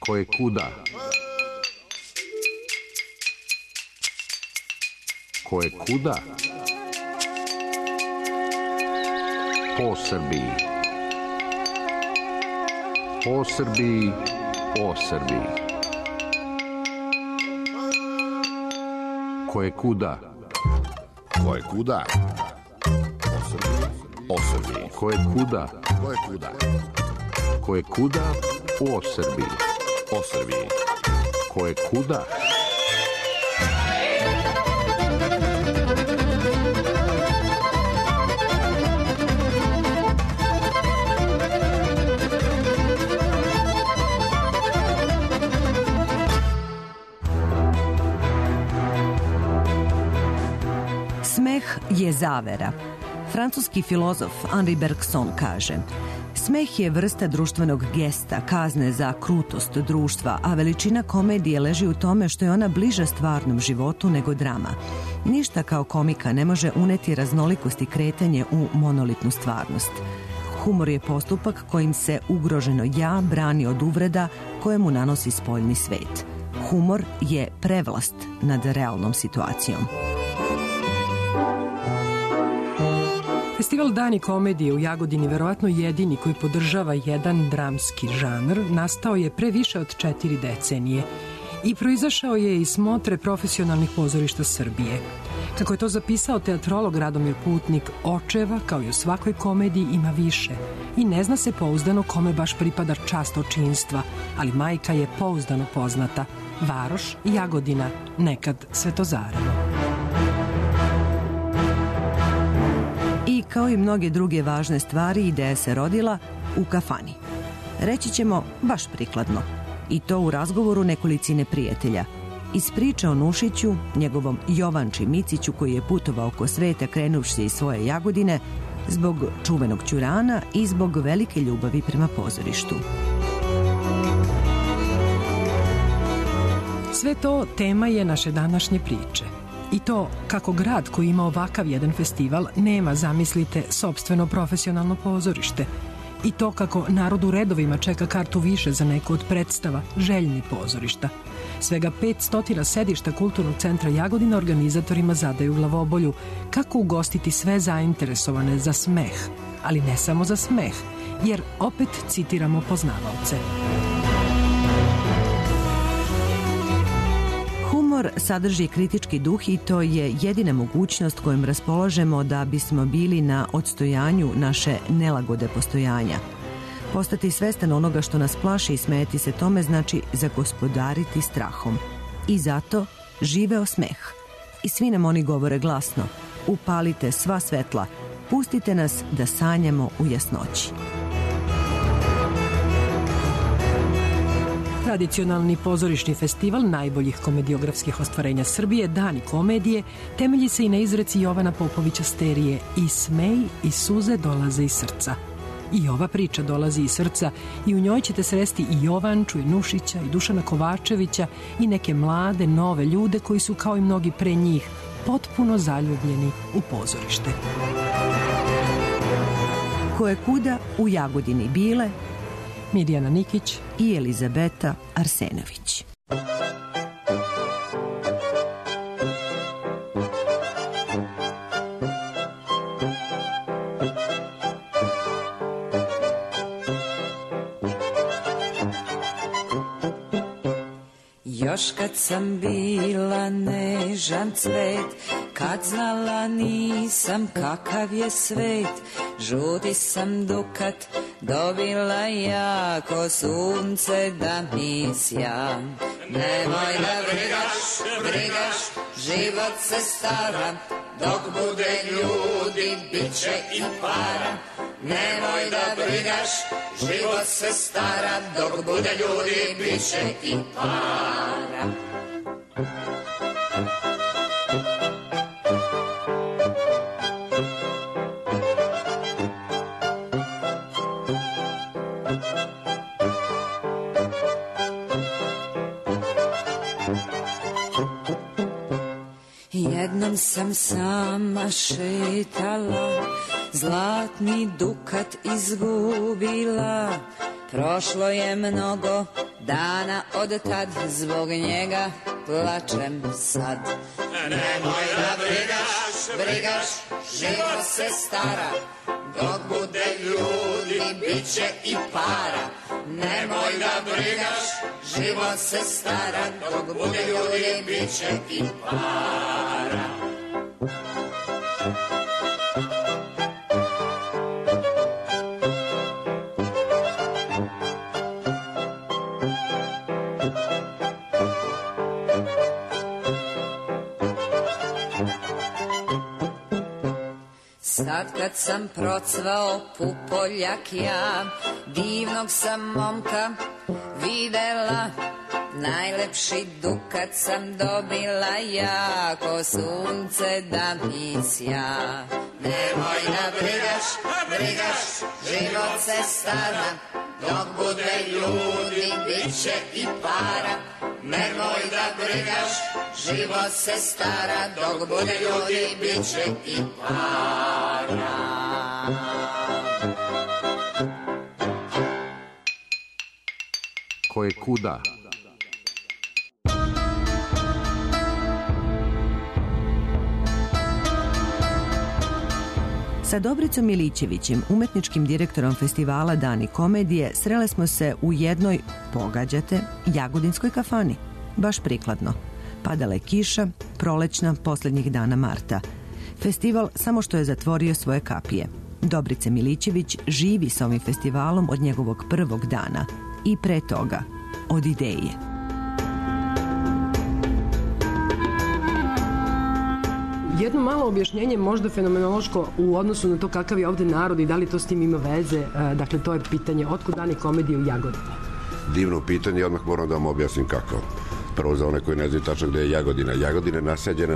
Koje kuda? Koje kuda? Po Srbiji. Po Srbiji, o Srbiji. Koje kuda? Koje kuda? O Srbiji, o Srbiji. Koje kuda? Koje kuda? Koje kuda? O Srbiji. O Srbiji. Koje kuda? Smeh je zavera. Francuski filozof Henri Bergson kaže: smeh je vrsta društvenog gesta, kazne za krutost društva, a veličina komedije leži u tome što je ona bliža stvarnom životu nego drama. Ništa kao komika ne može uneti raznolikost i kretanje u monolitnu stvarnost. Humor je postupak kojim se ugroženo ja brani od uvreda koje mu nanosi spoljni svet. Humor je prevlast nad realnom situacijom. Festival Dani komedije u Jagodini, verovatno jedini koji podržava jedan dramski žanr, nastao je pre više od 4 decenije i proizašao je iz smotre profesionalnih pozorišta Srbije. Kako je to zapisao teatrolog Radomir Putnik, očeva, kao i u svakoj komediji, ima više i ne zna se pouzdano kome baš pripada čast očinstva, ali majka je pouzdano poznata. Varoš, Jagodina, nekad Svetozaravo. I kao i mnoge druge važne stvari, ideja se rodila u kafani. Reći ćemo baš prikladno. I to u razgovoru nekolicine prijatelja. Iz priče o Nušiću, njegovom Jovanči Miciću koji je putovao oko sveta krenuvši iz svoje Jagodine, zbog čuvenog ćurana i zbog velike ljubavi prema pozorištu. Sve to tema je naše današnje priče. I to kako grad koji ima ovakav jedan festival nema, zamislite, sopstveno profesionalno pozorište. I to kako narod u redovima čeka kartu više za neku od predstava, željni pozorišta. Svega 500 sedišta Kulturnog centra Jagodina organizatorima zadaju glavobolju kako ugostiti sve zainteresovane za smeh, ali ne samo za smeh, jer opet citiramo poznavaoce. Humor sadrži kritički duh i to je jedina mogućnost kojom raspolažemo da bismo bili na odstojanju naše nelagode postojanja. Postati svestan onoga što nas plaši i smejati se tome znači zagospodariti strahom. I zato živeo smeh. I svi nam oni govore glasno: upalite sva svetla, pustite nas da sanjamo u jasnoći. Tradicionalni pozorišni festival najboljih komediografskih ostvarenja Srbije, Dani komedije, temelji se i na izreci Jovana Popovića Sterije: i smej i suze dolaze iz srca. I ova priča dolazi iz srca i u njoj ćete sresti i Jovanču, i Nušića, i Dušana Kovačevića i neke mlade, nove ljude koji su, kao i mnogi pre njih, potpuno zaljubljeni u pozorište. Koje kuda u Jagodini bile Mirjana Nikić i Elizabeta Arsenović. Još kad sam bila nežan cvet, kad znala nisam kakav je svet, žuti sam dukat dobila jako, sunce da mi sja. Nemoj da brigaš, život se stara, dok bude ljudi, bit će i para. Nemoj da brigaš, život se stara, dok bude ljudi, bit će i para. Jednom sam sama šetala, zlatni dukat izgubila, Prošlo je mnogo dana od tad, zbog njega plačem sad. Nemoj da brigaš, život se stara, dok bude ljudi, bit će i para. Nemoj da brigaš, život se stara, dok bude ljudi, bit će i para. Sad kad sam procvao pupoljak ja, divnog sam momka videla, najlepši dukat sam dobila ja, ko sunce da mi sja. Nemoj da brigaš, život se stara, dok bude ljudi, bit će i para. Nemoj da brigaš, život se stara, dok bude ljudi, bit će i para. Ko je kuda? Sa Dobricom Milićevićem, umetničkim direktorom festivala Dani komedije, srele smo se u jednoj, pogađate, jagodinskoj kafani. Baš prikladno. Padala je kiša, prolećna, posljednjih dana marta. Festival samo što je zatvorio svoje kapije. Dobrica Milićević živi sa ovim festivalom od njegovog prvog dana. I pre toga, od ideje. Jedno malo objašnjenje, možda fenomenološko u odnosu na to kakav je ovde narod i da li to s tim ima veze. Dakle, to je pitanje, otkud Dani komedije u Jagodini? Divno pitanje, odmah moram da vam objasnim kako. Prvo za one koji ne znaju tačno gde je Jagodina. Jagodina je naseđena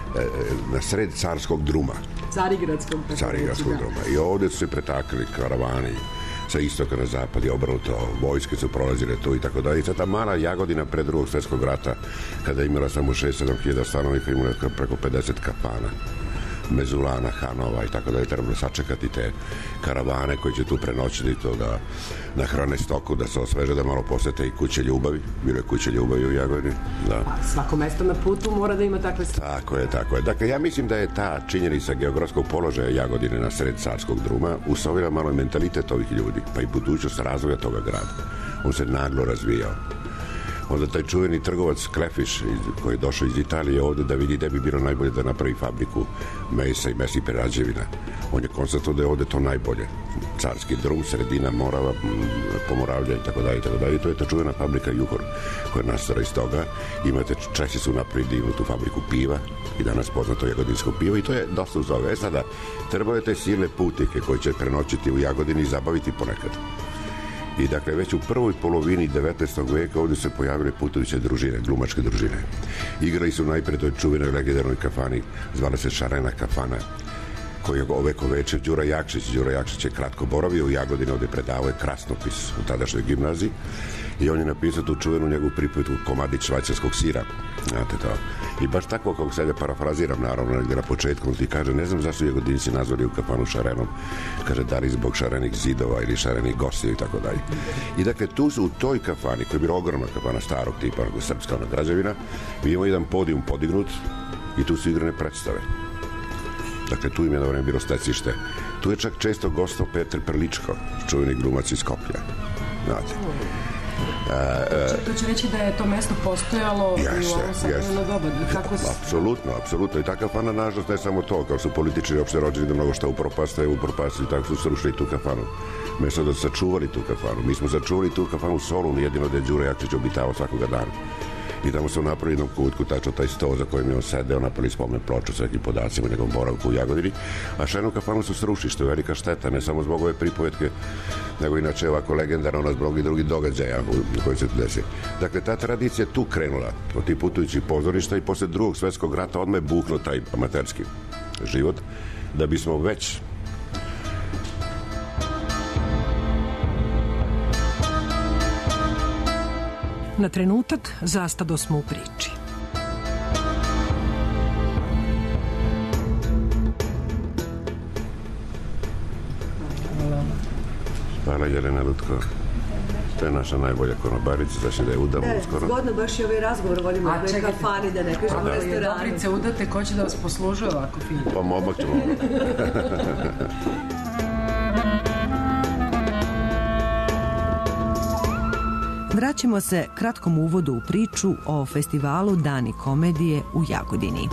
na sred Carskog druma. Carigradskog druma. I ovde su se pretakali karavani sa istoka na zapad i obrnuto, vojske su prolazile tu i tako dalje. I ta mala Jagodina pre drugog svjetskog rata, kada je imala samo 6-7 hiljada stanovnika, imala preko 50 kafana, mezulana, hanova i tako dalje. Trebalo sačekati te karavane koji će tu prenoćiti to da nahrane stoku, da se osveže, da malo posete i kuće ljubavi. Bilo je kuće ljubavi u Jagodini. Da. Svako mesto na putu mora da ima takve stvari. Tako je. Dakle, ja mislim da je ta činjenica geografskog položaja Jagodine na sred Carskog druma usvojila malo mentalitet ovih ljudi, pa i budućnost razvoja toga grada. On se naglo razvijao. Onda taj čuveni trgovac Klefiš koji je došao iz Italije ovde da vidi da bi bilo najbolje da napravi fabriku mesa i mesnih prerađevina. On je konstatovao da je ovde to najbolje. Carski drum, sredina Morava, Pomoravlja i tako dalje. I to je ta čuvena fabrika Juhor koja je nastala iz toga. Imate, Česi su napravili divnu tu fabriku piva i danas poznato jagodinsko pivo i to je dosta uz toga. Sada, trebaju te silne putnike koji će prenoćiti u Jagodini i zabaviti ponekad. I dakle, već u prvoj polovini 19. veka ovdje se pojavile putoviće družine, glumačke družine. Igrali su najpred toj čuvenoj legendarnoj kafani, zvala se Šarena kafana, koji je ovekovečio Đura Jakšić. Đura Jakšić je kratko boravio u Jagodini, ovdje predavao je krasnopis u tadašnjoj gimnaziji i on je napisao tu čuvenu njegovu pripovetku Komadić švajcarskog sira. Znate to. I baš tako kako sada parafraziram, naravno, negdje na početku, on ti kaže, ne znam zašto Jagodinci nazvali u kafanu Šarenom. Kaže, da li zbog šarenih zidova ili šarenih gostija i tako dalje. I dakle, tu su u toj kafani, koja je bila ogromna kafana starog tipa, srpska ona građevina, mi imamo jedan podijum podignut i tu su igrane predstave. Dakle, tu im je na vreme bilo stecište. Tu je čak često gostao Petar Prličko, čuveni glumac iz Skoplja. Znate. To će reći da je to mesto postojalo u ovom savremeno doba. Apsolutno. I ta kafana, nažalost, ne samo to, kao su političari opšte rođeni da mnogo šta upropastaju, tako su srušili tu kafanu. Mesto da su sačuvali tu kafanu. Mi smo sačuvali tu kafanu u Solunu, jedino da je Đuro Jakšić obitavao svakoga dana. I tamo se napravili jednom kutku, tačno taj sto za kojim je on sedeo, napravili spomen ploču sa nekim podacima, nekom boravku u Jagodini, a Šarenu kafanu su srušili, što je velika šteta, ne samo zbog ove pripovetke, nego inače ovako legendarno nas mnogi drugi događaja u kojoj se tu desi. Dakle, ta tradicija tu krenula od tih putujućih pozorišta i posle drugog svjetskog rata odmah je buknuo taj amaterski život, da bismo već Na trenutak zastado smo u priči. Hvala Jelena Lutko. To je naša najbolja konobarica, znači da je udamo uskoro. Zgodno, baš i ovaj razgovor volimo u kafani, da ne kažemo u restoranu. Dobrice udate, ko će da vas poslužuje ovako fino? Pa momak ćemo. Vraćamo se kratkom uvodu u priču o festivalu Dani komedije u Jagodini.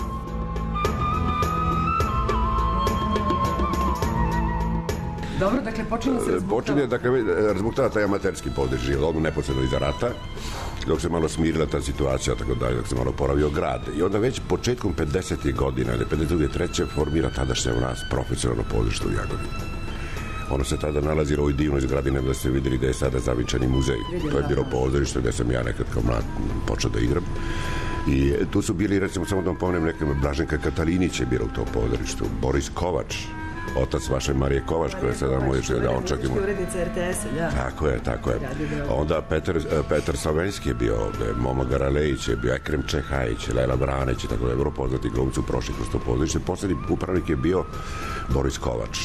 Dobro, dakle, počinje se razbuktava taj amaterski područje, odmah neposredno iza rata, dok se malo smirila ta situacija, tako da, dok se malo poravio grad. I onda već početkom 50. godina, ili 52. 3. formira tadašnja vlast profesionalno područje u Jagodini. Ono se tada nalazi u ovoj divnoj zgradi, ne da ste vidjeli da je sada zavičani muzej. To je bilo pozorište gde sam ja nekad kao mlad počeo da igram. I tu su bili, recimo, samo da vam pomenem nekom, Blaženka Katalinić je bila u tom pozorištu, Boris Kovač, otac vaše Marije Kovač, koja je sada moj da on čak ima... Urednica RTS-a, da. Tako je. Onda Petar Savenski je bio ovde, Momo Garalejić je bio, Ekrem Čehajić, Lela Branić i tako da je vrlo poznati glumci prošli kroz to pozorište. Poslednji upravnik je bio Boris Kovač.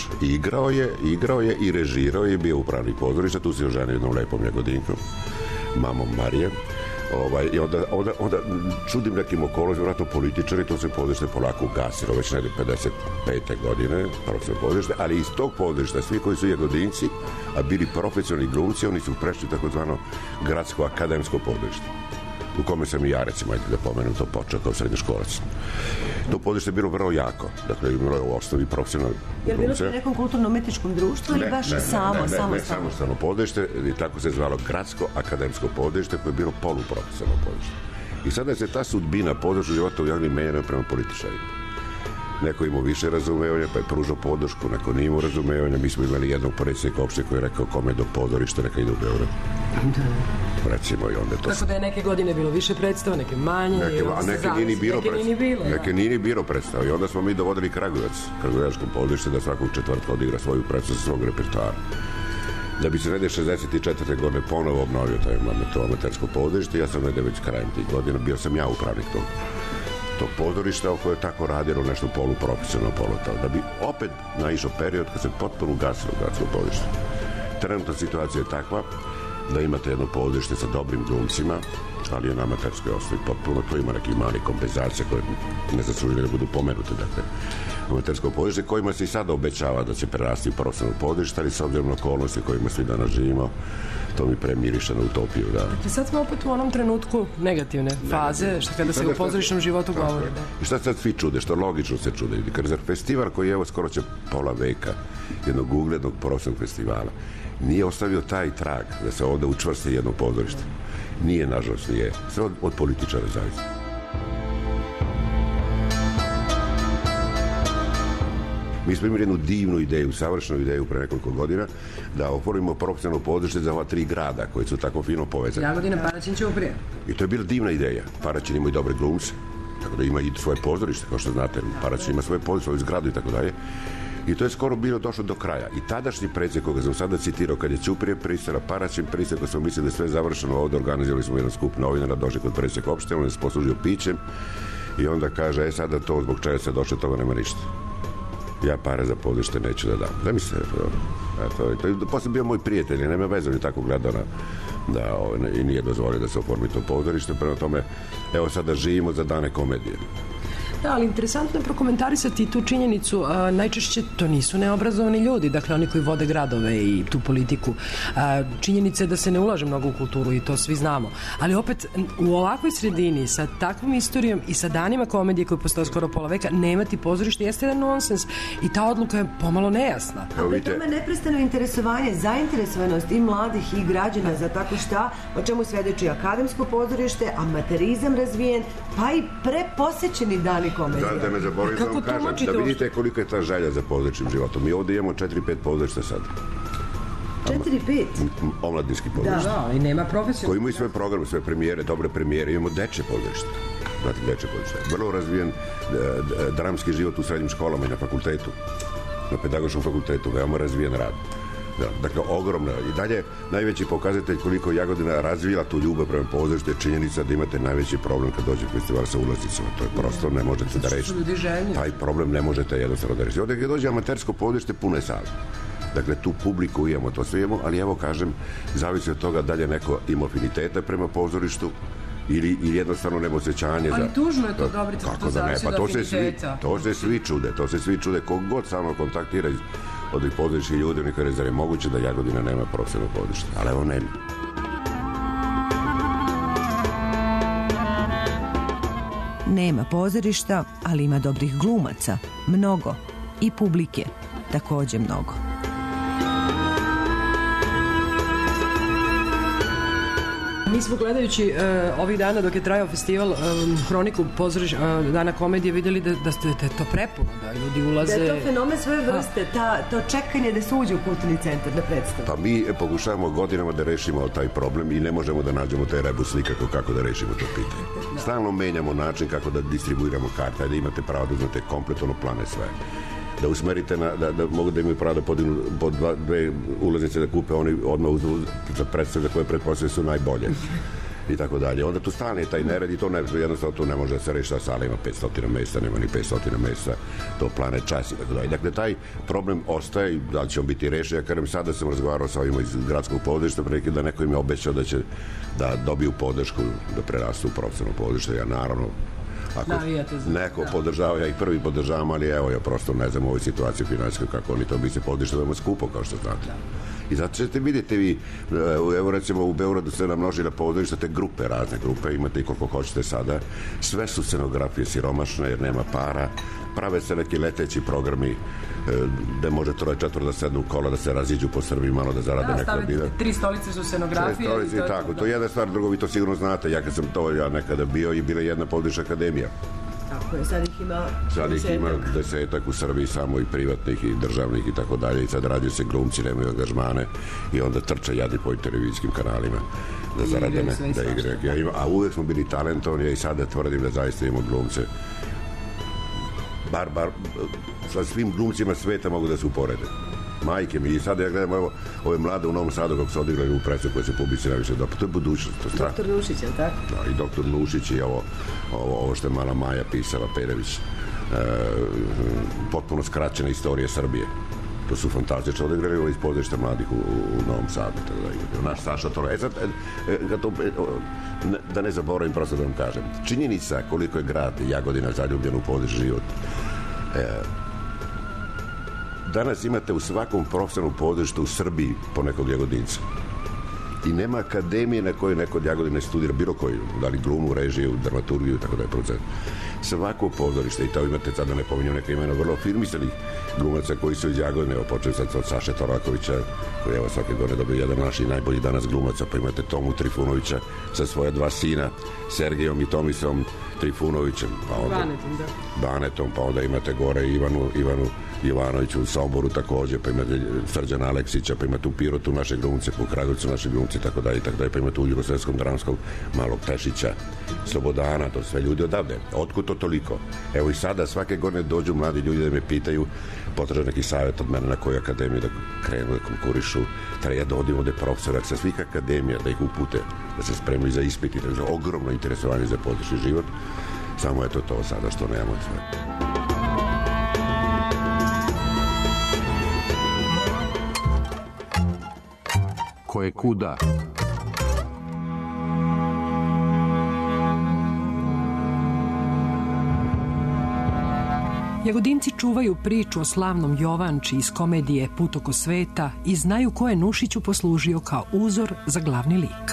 Igrao je i režirao je, bio upravnik pozorišta, tu se oženio jednom lepom Jagodinkom, mamom Marije. I onda čudim nekim okolostima, vratno političari, to se pozorište polako ugasilo, već negdje 55. godine, profesionalno pozorište, ali iz tog pozorišta, svi koji su Jagodinci, a bili profesionalni glumci, oni su prešli takozvano gradsko akademsko pozorište, u kome sam i ja, recimo, ajde da pomenem, to počeo kao srednjoškolac. To pozorište je bilo vrlo jako, dakle, imalo je u osnovi profesionalne glumce. Je li bilo pri nekom kulturno-umetničkom društvu ili baš samostalno pozorište, i tako se zvalo gradsko akademsko pozorište, koje je bilo poluprofesionalno pozorište. I sada se ta sudbina pozorišta života u Jagodini menjena prema političarima. Neko imao više razumevanja, pa je pružao podršku, neko nije imao razumevanja. Mi smo imali jednog predsjednika opštine koji je rekao kome do pozorišta, neka ide u Beograd. Recimo, i onda to... Tako da je neke godine bilo više predstava, neke manje, a neke nije ni bilo predstava. I onda smo mi dovodili Kragujevačko pozorište da svakog četvrtka odigra svoju predstavu sa svog repertoara. Da bi se negde 64. godine ponovo obnovio to amatersko pozorište, ja sam negde već krajem tih godina, bio sam ja upravnik tog pozorišta koje je tako radilo nešto poluprofesionalno, da bi opet naišao period kad se potpuno ugasilo gradsko pozorište. Trenutna situacija je takva da imate jedno pozorište sa dobrim glumcima, ali je na amaterskoj osnovi potpuno, to ima neki mali kompenzacija koje ne zaslužuju da budu pomenute, dakle, amatersko pozorište, kojima se i sada obećava da će prerasti u profesionalno pozorište, ali s obzirom na okolnosti kojima svi danas živimo, to mi premiriše na utopiju, da. Dakle, sad smo opet u onom trenutku negativne faze, što kada se u pozorišnom životu govori. I šta sad svi čude, što logično se čude, jer za festival koji je evo skoro će pola veka jednog uglednog profesionalnog festivala, nije ostavio taj trag da se ovde učvrsti jedno pozorište. Nije, nažalost, nije. Sve od političara zavisi. Mi smo imali jednu divnu ideju, savršenu ideju pre nekoliko godina, da oformimo profesionalno pozorište za ova 3 grada koji su tako fino povezani. Jagodina, Paraćin, Ćuprija. I to je bila divna ideja. Paraćin ima i dobre glumce, tako da ima i svoje pozorište, kao što znate. Paraćin ima svoje pozorište, svoju zgradu i tako dalje. I to je skoro bilo došlo do kraja. I tadašnji predsjednik, koga sam sada citirao, kad je Ćuprije pristala, Paraćin pristala, kad smo mislili da je sve završeno, ovdje organizovali smo jedan skup novinara, došli kod predsjednika opštine, on je se poslužio pićem i onda kaže, sada to zbog čega se došlo, toga nema ništa. Ja pare za pozorište neću da dam. Da mi se, to je posle bio moj prijatelj, nema veze, on je tako gledao i nije dozvolio da se oformi to pozorište, prema tome, evo sada živimo za Dane komedije. Da, ali interesantno je prokomentarisati tu činjenicu, najčešće to nisu neobrazovani ljudi, dakle oni koji vode gradove i tu politiku. Činjenica je da se ne ulaže mnogo u kulturu i to svi znamo, ali opet u ovakvoj sredini sa takvom istorijom i sa danima komedije koji postoje skoro pola veka, nemati pozorište jeste jedan nonsens i ta odluka je pomalo nejasna. Pri tome neprestano interesovanje, zainteresovanost i mladih i građana za tako šta, o čemu svedoči akademsko pozorište, amaterizam razvijen, pa i preposećeni dani komedije. Da ne zaboravim da vam kažem, da vidite koliko je ta želja za pozorišnim životom. Mi ovdje imamo 4-5 pozorišta sad. 4-5? Omladinski pozorišta. Da, i nema profesionalno. Koji imaju svoje programe, svoje premijere, dobre premijere. Imamo dečje pozorište. Znate, dečje pozorište. Vrlo razvijen dramski život u srednjim školama i na fakultetu. Na pedagoškom fakultetu. Veoma razvijen rad. Dakle, ogromno. I dalje, najveći pokazatelj koliko Jagodina razvila tu ljubav prema pozorištu je činjenica da imate najveći problem kad dođe festival sa ulaznicama. To je prosto, ne možete da rešite. Taj problem ne možete jednostavno da rešite. Ovdje gdje dođe amatersko pozorište, pune sale. Dakle, tu publiku imamo, to sve imamo, ali evo kažem, zavisi od toga da li je neko ima afiniteta prema pozorištu ili jednostavno nema osjećanje. Ali tužno je to, Dobrica, što kako da ne, zavisi pa od afiniteta. To se svi čude, kogod sa mnom kontaktira od ovih pozorišnih ljudi, oni kaže, zar je moguće da Jagodina nema profesionalno pozorište, ali evo nema. Nema pozorišta, ali ima dobrih glumaca, mnogo, i publike, takođe mnogo. Mi smo gledajući ovih dana dok je trajao festival Hroniku Dana komedije vidjeli da je to prepuno, da ljudi ulaze... Da je to fenomen svoje vrste, to čekanje da se uđe u kulturni centar, da predstavu. Pa mi pokušavamo godinama da rešimo taj problem i ne možemo da nađemo taj rebus nikako kako da rešimo to pitanje. Stalno menjamo način kako da distribuiramo karte, da imate pravo da uzmete kompletno plane sve. Da usmerite, da mogu da imaju pravo da podignu po dve ulaznice da kupe, oni odmah za predstave za koje pretpostavljaju su najbolje i tako dalje. Onda tu stalni je taj nered i to jednostavno tu ne može da se reši, da sala ima 500 mesta, nema ni 500 mesta, to plane čas i tako dalje. Dakle, taj problem ostaje i da li će on biti rešen. Ja kažem, sada sam razgovarao sa ovima iz gradskog pozorišta, da neko im je obećao da će da dobiju podršku, da prerastu u profesionalno pozorište. Ja naravno, ako neko podržava, ja ih prvi podržavam, ali evo, ja prosto ne znam u ovoj situaciji finansijskoj kako oni to bi se podršli veoma skupo, kao što znate. I zato ćete vidjeti vi, evo recimo u Beogradu ste namnožili pozorišta, te grupe, razne grupe, imate i koliko hoćete sada, sve su scenografije siromašne jer nema para, prave se neki leteći programi da može 3-4 da sednu u kola, da se raziđu po Srbiji, malo da zarade neko dinar. 3 stolice su scenografije. 3 stolice i tako, to je jedna stvar, drugo vi to sigurno znate, ja kad sam to nekada bio i bila jedna pozorišna akademija. Tako je, sad ih ima 10 u Srbiji, samo i privatnih i državnih i tako dalje, i sad radio se glumci, nemaju angažmane i onda trče jadi po televizijskim kanalima da zarade da igraju. A uvek smo bili talentovani, ja i sada tvrdim da zaista imamo glumce. Bar sa svim glumcima sveta mogu da se uporede. Majke mi, i sada ja gledam ove mlade u Novom Sadu kako se odigrali u predstavu koje se publici najviše dobro. To je budućnost, to je strah. Doktor Nušić, je li tako? Da, i doktor Nušić i ovo što je mala Maja pisala, Perević, potpuno skraćena istorija Srbije. To su fantastično odigrali iz pozorišta mladih u Novom Sadu. Naš Saša Tole. Da ne zaboravim, prosto da vam kažem. Činjenica koliko je grad Jagodina zaljubljen u pozorišni život. Danas imate u svakom profesionalnom pozorištu u Srbiji po nekog Jagodinca. I nema akademije na kojoj neko od Jagodine studira bilo koju, da li glumu, režiju, dramaturgiju i tako da je procent. Svako pozorište, i to imate sad da ne pominjam neka imena vrlo firmisanih glumaca koji su iz Jagodine, evo počeo sad od Saše Torakovića, koji evo svake godine dobio jedan naš i najbolji danas glumaca, pa imate Tomu Trifunovića sa svoja 2 sina, Sergejom i Tomisom Trifunovićem, pa onda Banetom, pa onda imate gore Ivanu Jovanoviću u Somboru takođe, pa imate Srđana Aleksića, pa imate u Pirotu naše glumce, po Kragujevcu naše glumce i tako dalje, pa imate u Jugoslavskom dramskom malog Tešića, Slobodana, to sve ljudi odavde. Otkud to toliko? Evo i sada svake godine dođu mladi ljudi da me pitaju, potraže neki savjet od mene na koju akademiju da krenu, da konkurišu, treba da odim ovde profesora sa svih akademija, da ih upute, da se spremaju za ispit i da ogromno interesovanje za pozorišni život. Samo je to sada što nemamo sve. Ko je kuda? Jagodinci čuvaju priču o slavnom Jovanči iz komedije Put oko sveta i znaju ko je Nušiću poslužio kao uzor za glavni lik.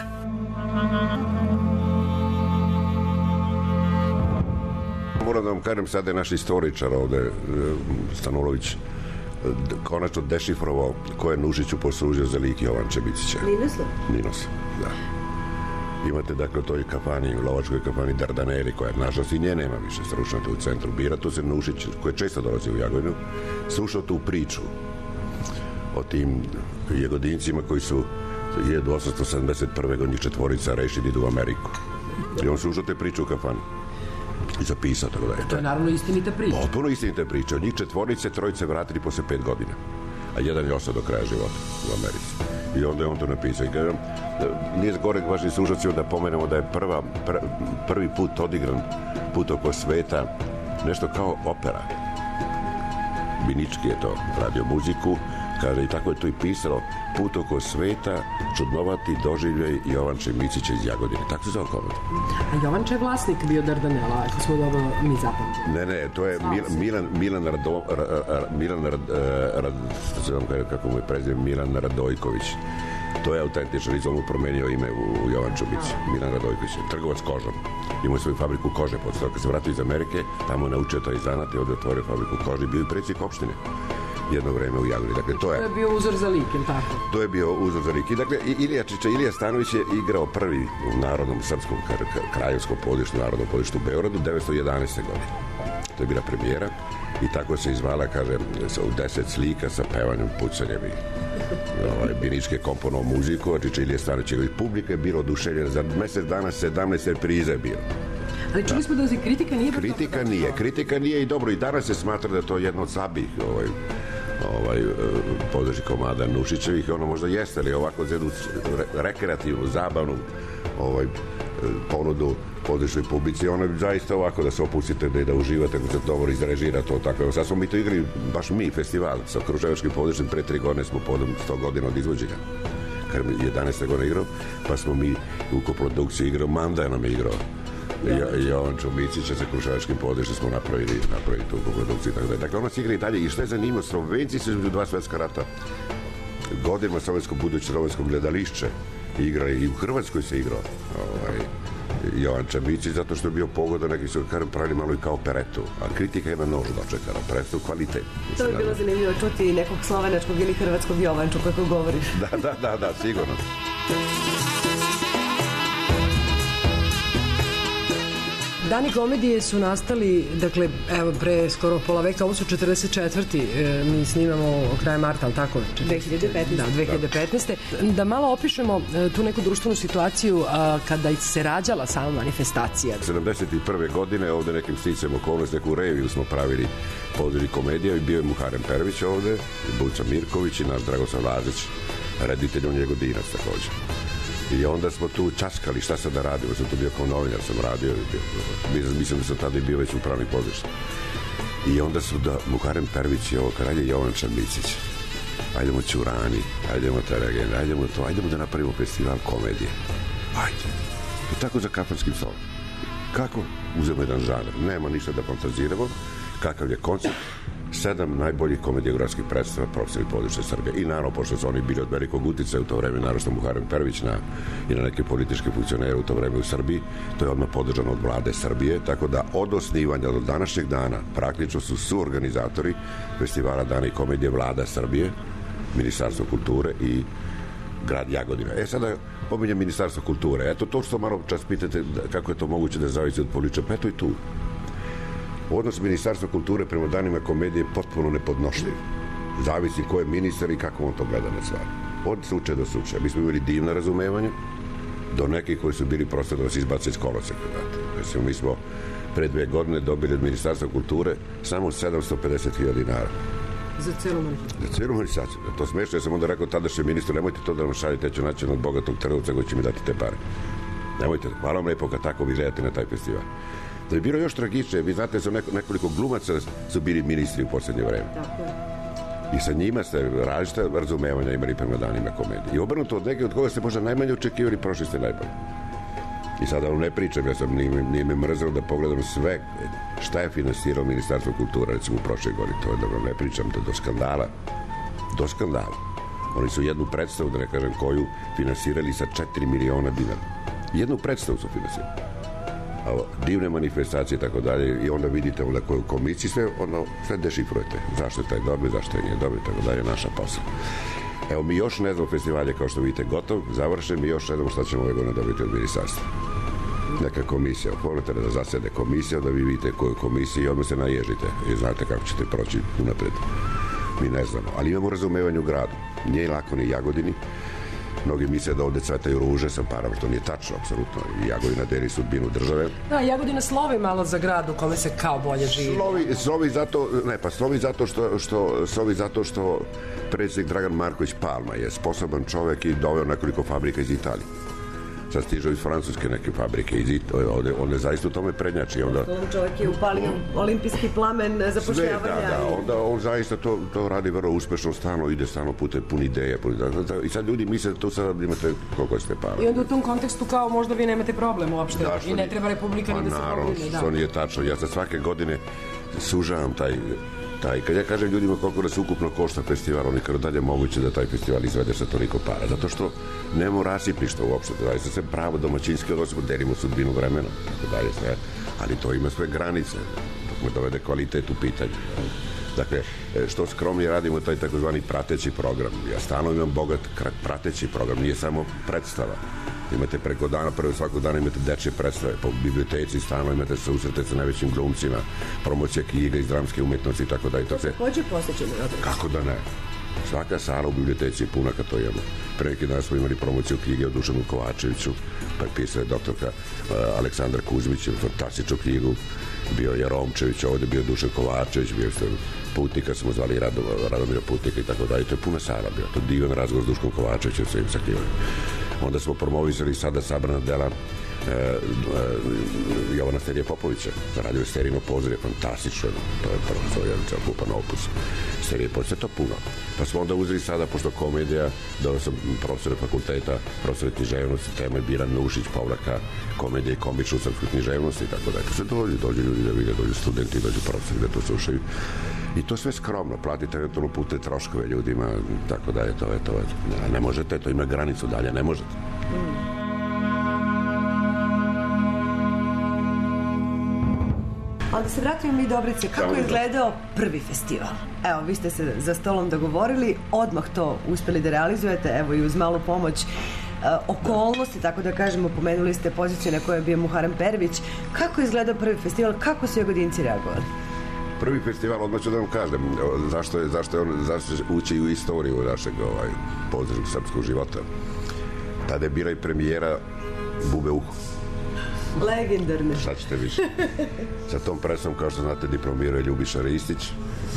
Moram da vam kažem, sada je naš istoričar ovde, Stanulović, konačno dešifrovao ko je Nušiću poslužio za lik Jovanče Bicića. Ninoslav, da. Imate dakle u toj kafani, u lovačkoj kafani Dardaneli, koja nažalost i nje nema više stručnjaka u centru bira, tu se Nušić, koji često dolazi u Jagodinu, slušao tu priču o tim Jagodincima koji su 1871. godine 4 rešili idu u Ameriku. I on slušao te priče u kafani i zapisao tako da je. To je naravno istinita priča. Potpuno istinita priča. Od njih 4, 3 vratili posle 5 godina. A jedan je ostao do kraja života u Americi. I onda je on to napisao. I kažem, nije zgorek vašim slušacima da pomenemo da je prvi put odigran Put oko sveta nešto kao opera. Binički je to radio muziku, Kaže, i tako je to i pisalo, Put oko sveta, čudnovati doživljaj Jovanče Micića iz Jagodine. Tako se zove komad. A Jovanče je vlasnik bio Dardanela, ako smo dobro mi zapamtili. Ne, to je kako mu je prezime, Milan Radojković. To je autentično, nisam mu promenio ime u Jovanču Mici. Milan Radojković, trgovac kožom. Imao je svoju fabriku kože, posle toga kad se vratio iz Amerike, tamo je naučio taj zanat i ovde otvorio fabriku kože i bio i predsjednik opštine jedno vreme u Jagodini. Dakle, to je bio uzor za lik, ili tako? To je bio uzor za lik. I dakle, Ilija Stanović je igrao prvi u Narodnom srpskom kraljevskom pozorištu, Narodnom pozorištu u Beogradu 1911. godine. To je bila premijera i tako se izvala, kaže, u 10 slika sa pevanjem, pucanjem i Biničke komponovao muziku, a Ilija Stanović i publika je bilo oduševljena. Za mesec dana 17 repriza je bilo. Ali čuli smo da kritika nije... Kritika nije i dobro. I danas se smatra da je to jedno od slabih pozorišnih komada Nušićevih. Ono možda jeste, ali ovako za jednu rekreativnu, zabavnu ponudu pozorišnoj publici. Ono je zaista ovako da se opustite da uživate, da se dobro izrežira to tako. Sad smo mi to igrali, baš mi, festival sa Kruševačkim pozorištem, pre 3 godine smo podom 100 godina od izvođenja. Kad je 11. godina igrao, pa smo mi u koprodukciji igrao, Manda nam je igrao. Jovančo Micića sa Kruševačkim pozorištem smo napravili tu koprodukciju. Dakle, ona se igra i dalje. I što je zanimljivo, Slovenci su između 2 svetska rata godinama buduće slovensko gledališće igrali i u Hrvatskoj se igrao Jovanča Micić, zato što je bio pogodan, neki su pravili malo i kao operetu, a kritika je na nož dočekala, predstav kvalitet. To je bilo zanimljivo čuti nekog slovenačkog ili hrvatskog Jovanču kako govoriš. Da, sigurno. Dani komedije su nastali, dakle, evo, pre skoro pola veka, ovo su 44. Mi snimamo krajem marta, ali tako? 2015. Da, 2015. Da malo opišemo tu neku društvenu situaciju kada se rađala sama manifestacija. 71. godine ovde nekim sticam okolnost, neku reviju smo pravili pozori komedija i bio je Muharem Pervić ovde, Buca Mirković i naš Dragoslav Lazić, reditelj, on je Godinac također. I onda smo tu časkali šta sad da radimo, sam tu bio kao novinar, sam radio, mislim da sam tada i bio već u pravnih pozorišta. I onda su da Muharem Pervić i ovo kralje Jovanča Micić. Ajdemo Ćurani, ajdemo Teragen, ajdemo da napravimo festival komedije. Ajde. I tako za kafanskim stolom. Kako? Uzemo jedan žanr. Nema ništa da fantaziramo. Kakav je koncept? 7 najboljih komedijografskih predstava profesionalnih pozorišta Srbije. I naravno, pošto su oni bili od velikog uticaja u to vreme, naravno Muharem Pervić i na neke političke funkcionere u to vreme u Srbiji, to je odmah podržano od vlade Srbije, tako da od osnivanja do današnjeg dana praktično su suorganizatori festivala Dana i komedije vlada Srbije, Ministarstvo kulture i grad Jagodina. Sada pominjem Ministarstvo kulture. Eto, to što malo čas pitate kako je to moguće da zavisi od političa, pa eto i tu. Odnos Ministarstva kulture prema danima komedije je potpuno nepodnošljiv. Zavisi ko je ministar i kako on to gleda na stvari. Od slučaja do slučaja. Mi smo imali divno razumevanje do nekih koji su bili prosto da vas izbace iz koloseka. Mi smo pre 2 godine dobili od Ministarstva kulture samo 750.000 dinara. Za celu manifestaciju? Za celu manifestaciju. To smešno, ja sam onda rekao tadašnjem ministru, nemojte to da vam šaljete, ja ću naći od bogatog trgovca koji će mi dati te pare. Nemojte, hvala vam lepo kad tako vi gledate na taj festival. Da je bilo još tragičnije, vi znate, nekoliko glumaca su bili ministri u poslednje vreme. Tako je. I sa njima ste različite razumevanja imali prema danima komedije. I obrnuto od neke od koga ste možda najmanje očekivali, prošli ste najbolje. I sada vam ne pričam, ja sam nije me mrzelo da pogledam sve šta je finansirao Ministarstvo kulture, recimo u prošle godine, to je da vam ne pričam, do skandala. Do skandala. Oni su jednu predstavu, da ne kažem koju, finansirali sa 4 miliona dinara. Jednu predstavu su finansirali. Divne manifestacije i tako dalje, i onda vidite onda koju komisiji sve dešifrujete. Zašto je taj dobio, zašto je nije dobio, tako dalje, naša posla. Evo, mi još ne znamo, festival je kao što vidite gotov, završen, mi još ne znamo šta ćemo ove godine dobiti od ministarstva. Neka komisija, pogledajte da zasede komisija, da vi vidite koju komisiju i odmah se naježite i znate kako ćete proći unapred. Mi ne znamo, ali imamo razumevanje u gradu. Nije lako ni Jagodini. Mnogi misle da ovde cvetaju ruže sa parama, što nije tačno, apsolutno. I Jagodina deli sudbinu države. Da, Jagodina slovi malo za grad u kome se kao bolje živi. Slovi zato što predsjednik Dragan Marković Palma je sposoban čovek i doveo nekoliko fabrika iz Italije. Sad stižu iz francuske neke fabrike, on je zaista u tome prednjači. Čovjek je upalio olimpijski plamen zapošljavanja. Onda on zaista to radi vrlo uspešno, stalno ide, stalno putem pun ideje. I sad ljudi misle da tu sad imate koliko ste para. I onda u tom kontekstu kao možda vi nemate problem uopšte i ne treba Republika ni da se pobrine. Naravno, to nije tačno. Ja za svake godine sužavam taj, kad ja kažem ljudima koliko nas ukupno košta festival, oni kao dalje moguće da taj festival izvede sa toliko para, zato što nemamo rasipništva uopšte, zaista se pravo domaćinski odnosimo, delimo sudbinu vremena, tako dalje sve, ali to ima sve granice, dok me dovede kvalitet u pitanje. Dakle, što skromnije radimo taj takozvani prateći program. Ja stalno imam bogat prateći program, nije samo predstava. Imate preko dana, svakog dana imate dečje predstave, po biblioteci stalno imate susrete sa najvećim glumcima, promocija knjiga iz dramske umetnosti i tako da. To također posjećeno. Kako da ne? Svaka sala u biblioteci je puna kad to imamo. Pre neki dan smo imali promociju knjige o Dušanu Kovačeviću, pa je pisao je doktorka Aleksandar Kuzmić, fantastičnu knjigu, bio je Romčević, ovdje bio Dušan Kovačević, bio je Putnika, smo zvali Radomira Putnika i tako dalje. To je puna sala bio, to divan razgovor s Duškom Kovačevićem sa im sa knjigom. Onda smo promovisali sada sabrana dela Jovana Sterije Popovića, radio je Sterijino pozorje, fantastično, to je profesor jedan celokupan opus. Sterije Popovića, sve to puno. Pa smo onda uzeli sada, pošto komedija, dao sam profesore fakulteta, profesore književnosti, tema je Biran Nušić, povlaka, komedija i komičnu srpsku književnosti i tako dalje. To se dođe ljudi da vide, dođu studenti, dođu profesori da to slušaju. I to sve skromno, platite eventualno pute troškove ljudima, tako da je to. Ne možete, to ima granicu dalje, ne možete. Ali da se vratimo mi Dobrice, kako je izgledao prvi festival? Evo, vi ste se za stolom dogovorili, odmah to uspjeli da realizujete, evo i uz malu pomoć okolnosti, tako da kažemo, pomenuli ste poziciju na kojoj je bio Muharrem Pervić. Kako je izgledao prvi festival, kako su Jagodinci reagovali? Prvi festival, odmah ću da vam kažem, zašto ući u istoriju našeg pozdražnog srpskog života. Tada je bila i premijera Bube uho. Legendarne. Šta ćete više? Sa tom predstavom, kao što znate, diplomirao je Ljubiša Ristić.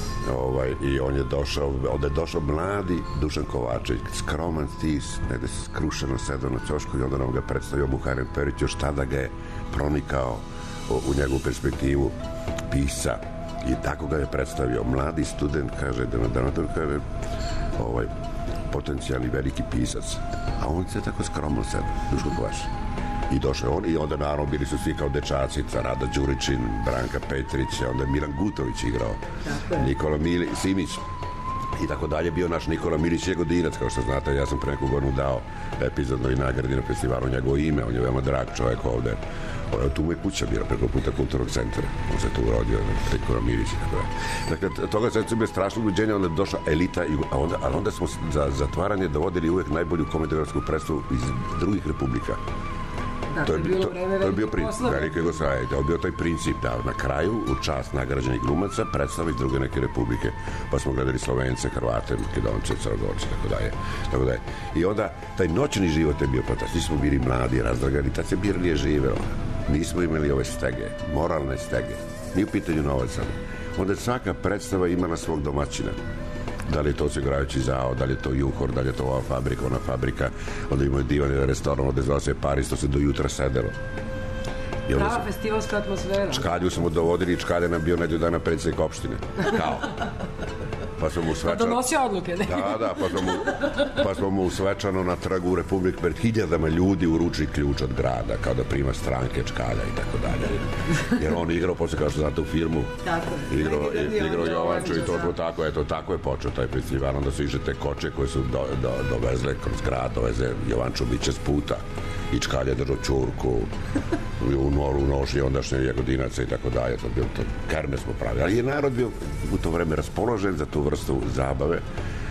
I onda je došao mladi Dušan Kovačević, skroman stis, negde se skrušeno sedao na ćošku i onda nam ga predstavio Muharrem Pervić, još tada ga je pronikao u njegovu perspektivu pisca. I tako ga je predstavio. Mladi student, kaže, Donator, kaže, potencijalni veliki pisac. A on se tako skromno sedao, Duško Kovačević. I došao on i onda naravno bili su svi kao dečacica, Rada Đuričin, Branka Petrić, onda je Milan Gutović igrao, Nikola Simić i tako dalje. Bio naš Nikola Milić Jagodinac, kao što znate, ja sam pre neku godinu dao epizodnoj nagradi na festivalu njegovo ime, on je veoma drag čovjek ovde. Tu mu je kuća bila preko puta kulturnog centra, on se tu urodio, Nikola Milić i tako dalje. Dakle, toga se je strašno ubeđenje, onda je došla elita, ali onda smo za zatvaranje dovodili uvek najbolju komedijsku predstavu iz drugih republika. To je bio velike Jugoslavije. To je bio taj princip da na kraju, u čast nagrađenih glumaca, predstavi druge neke republike. Pa smo gledali Slovence, Hrvate, Makedonce, Crnogorce, tako dalje. I onda taj noćni život je bio fantastičan. Smo bili mladi, razdragani, tad se bir nije živeo. Nismo imali ove stege, moralne stege. Nije u pitanju novaca. Onda svaka predstava imala svog domaćina. Da li je to osiguravajući zao, da li je to Juhor, da li je to ova fabrika, ona fabrika, onda imaju divan restoran, ovde zvao se Paris, to se do jutra sedelo. Prava festivalska atmosfera. Čkalju smo dovodili i Čkalja nam bio nedelju dana predsjednik opštine. Kao. Pa smo mu svečano... Donosio odluke, ne? Da, pa smo mu svečano na trgu u Republik pred hiljadama ljudi uručili ključ od grada, kao da prima stranke Čkalja i tako dalje. Jer on igrao, posle kao što znate u filmu, igrao Jovanču i to tako, tako je počeo taj festival. Onda su išle te koče koje su dovezle kroz grad, doveze Jovanču biće s puta i Čkalja držao čurku u nošnji ondašnje Jagodinaca i tako dalje. To kerme smo pravili. Ali je narod bio u to vreme raspoložen za tu vrstu zabave,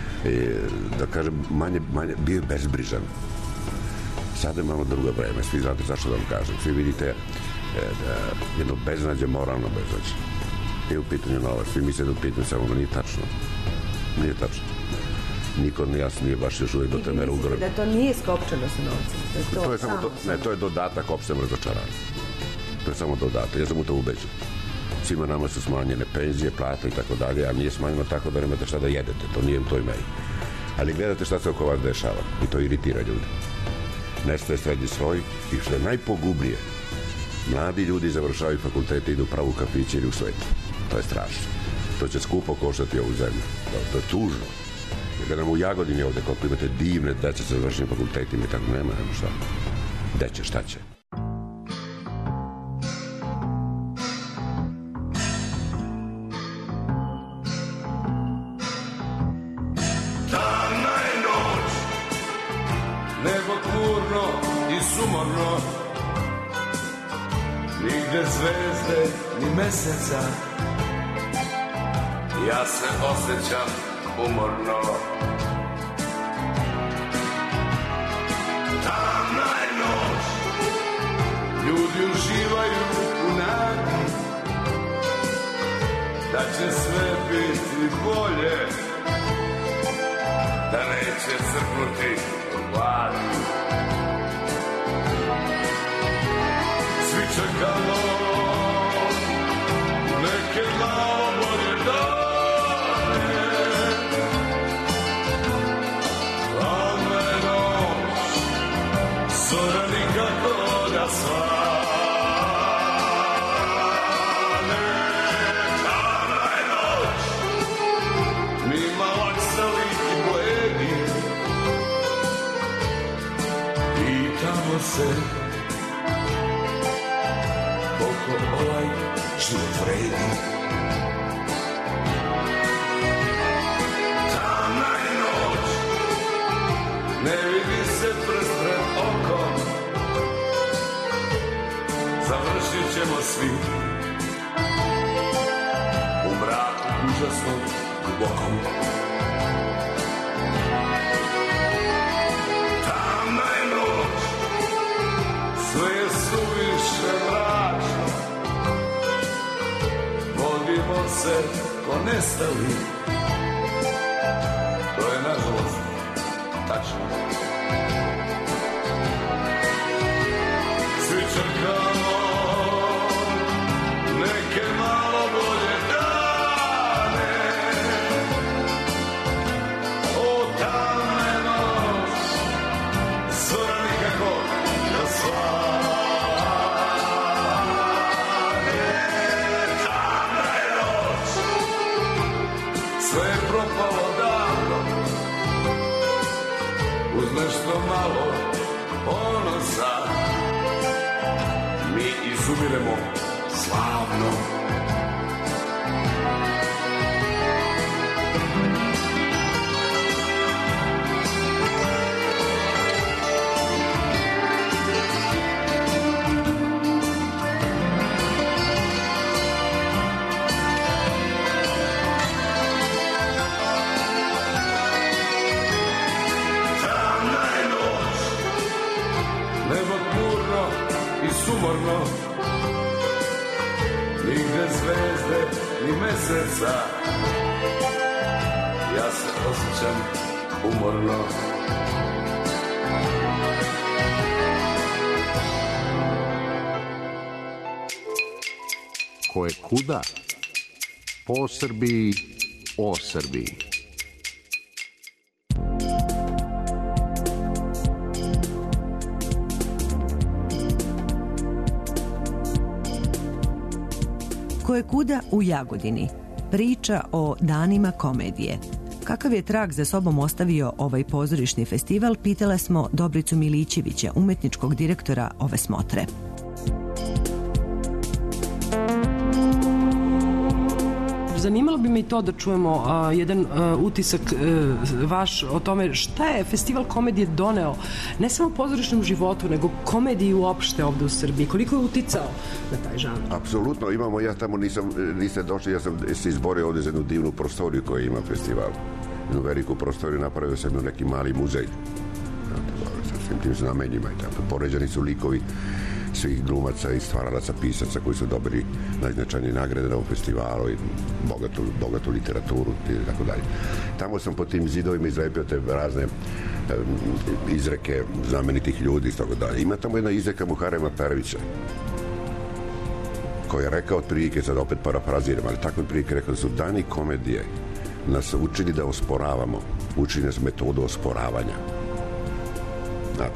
da kažem, manje bio je bezbrižan. Sada je malo drugo vreme, svi znate zašto da vam kažem. Svi vidite jedno beznađe, moralno beznađe. Nije u pitanju novac, svi misle da u pitanju samo, nije tačno. Nije tačno. Niko od nas nije baš još uvijek do te mere ugrožen. Da to nije skopčano sa novcem. To je dodatak opštem razočaranju. To je samo dodatak, ja sam u to ubeđen. Svima nama su smanjene penzije, plate i tako dalje, a nije smanjeno tako da nemate šta da jedete, to nije u toj meri. Ali gledate šta se oko vas dešava i to iritira ljudi. nestaje srednji sloj i što je najpogubnije, mladi ljudi završavaju fakultete, idu pravo u kafiće ili u svet. To je strašno. To će skupo koštati ovu zemlju. To je tužno. Jer nam u Jagodini ovde, koliko imate divne dece sa završenim fakultetima i tako, nema šta. Gde će, šta će? Tamna je noć, nebo tmurno i sumorno, nigde zvezde ni meseca, ja se osjećam umorno. Tamna je noć, ljudi uživaju u nadi da će sve biti bolje, da neće crknuti od gladi. Svi čekamo neke malo bolje dane, hladna je noć, zora nikako da svane. Hladna je noć, mi malaksali i bledi, pitamo se koliko ovaj život vredi. Tamna je noć, ne vidi se prst pred okom, završit ćemo svi u mraku užasnom dubokom. Tamna je noć, sve je suviše mračno, vodimo se ko nestali, to je nažalost tačno. Svi čekamo neke malo bolje dane, o tamna je noć, zora nikako da svane. Tamna je noć, sve je propalo davno, uz nešto malo ponosa mi izumiremo slavno. Tamna je noć, nebo tmurno i sumorno, nigde zvezde ni meseca, ja se osjećam umorno. Ko je kuda? Po Srbiji, o Srbiji. Ko je kuda u Jagodini? Priča o danima komedije. Kakav je trag za sobom ostavio ovaj pozorišni festival, pitale smo Dobricu Milićevića, umetničkog direktora ove smotre. Zanimalo bi me i to da čujemo jedan utisak vaš o tome šta je festival komedije doneo ne samo pozorišnom životu, nego komediji uopšte ovde u Srbiji. Koliko je uticao na taj žanr? Apsolutno, imamo, ja tamo niste došli, ja sam se izborio ovde za jednu divnu prostoriju koju ima festival. Jednu veliku prostoriju, napravio sam jednu neki mali muzej. Sa svim tim znamenjima i tako. Poređani su likovi svih glumaca i stvaralaca, pisaca koji su dobili najznačajnije nagrade na ovom festivalu i bogatu literaturu i tako dalje. Tamo sam po tim zidovima izlepio te razne izreke znamenitih ljudi i tako dalje. Ima tamo jedna izreka Muharema Perevića koji je rekao otprilike, sad opet parafraziram, ali tako otprilike rekao da su dani komedije nas učili da osporavamo, učili nas metodu osporavanja. Znate,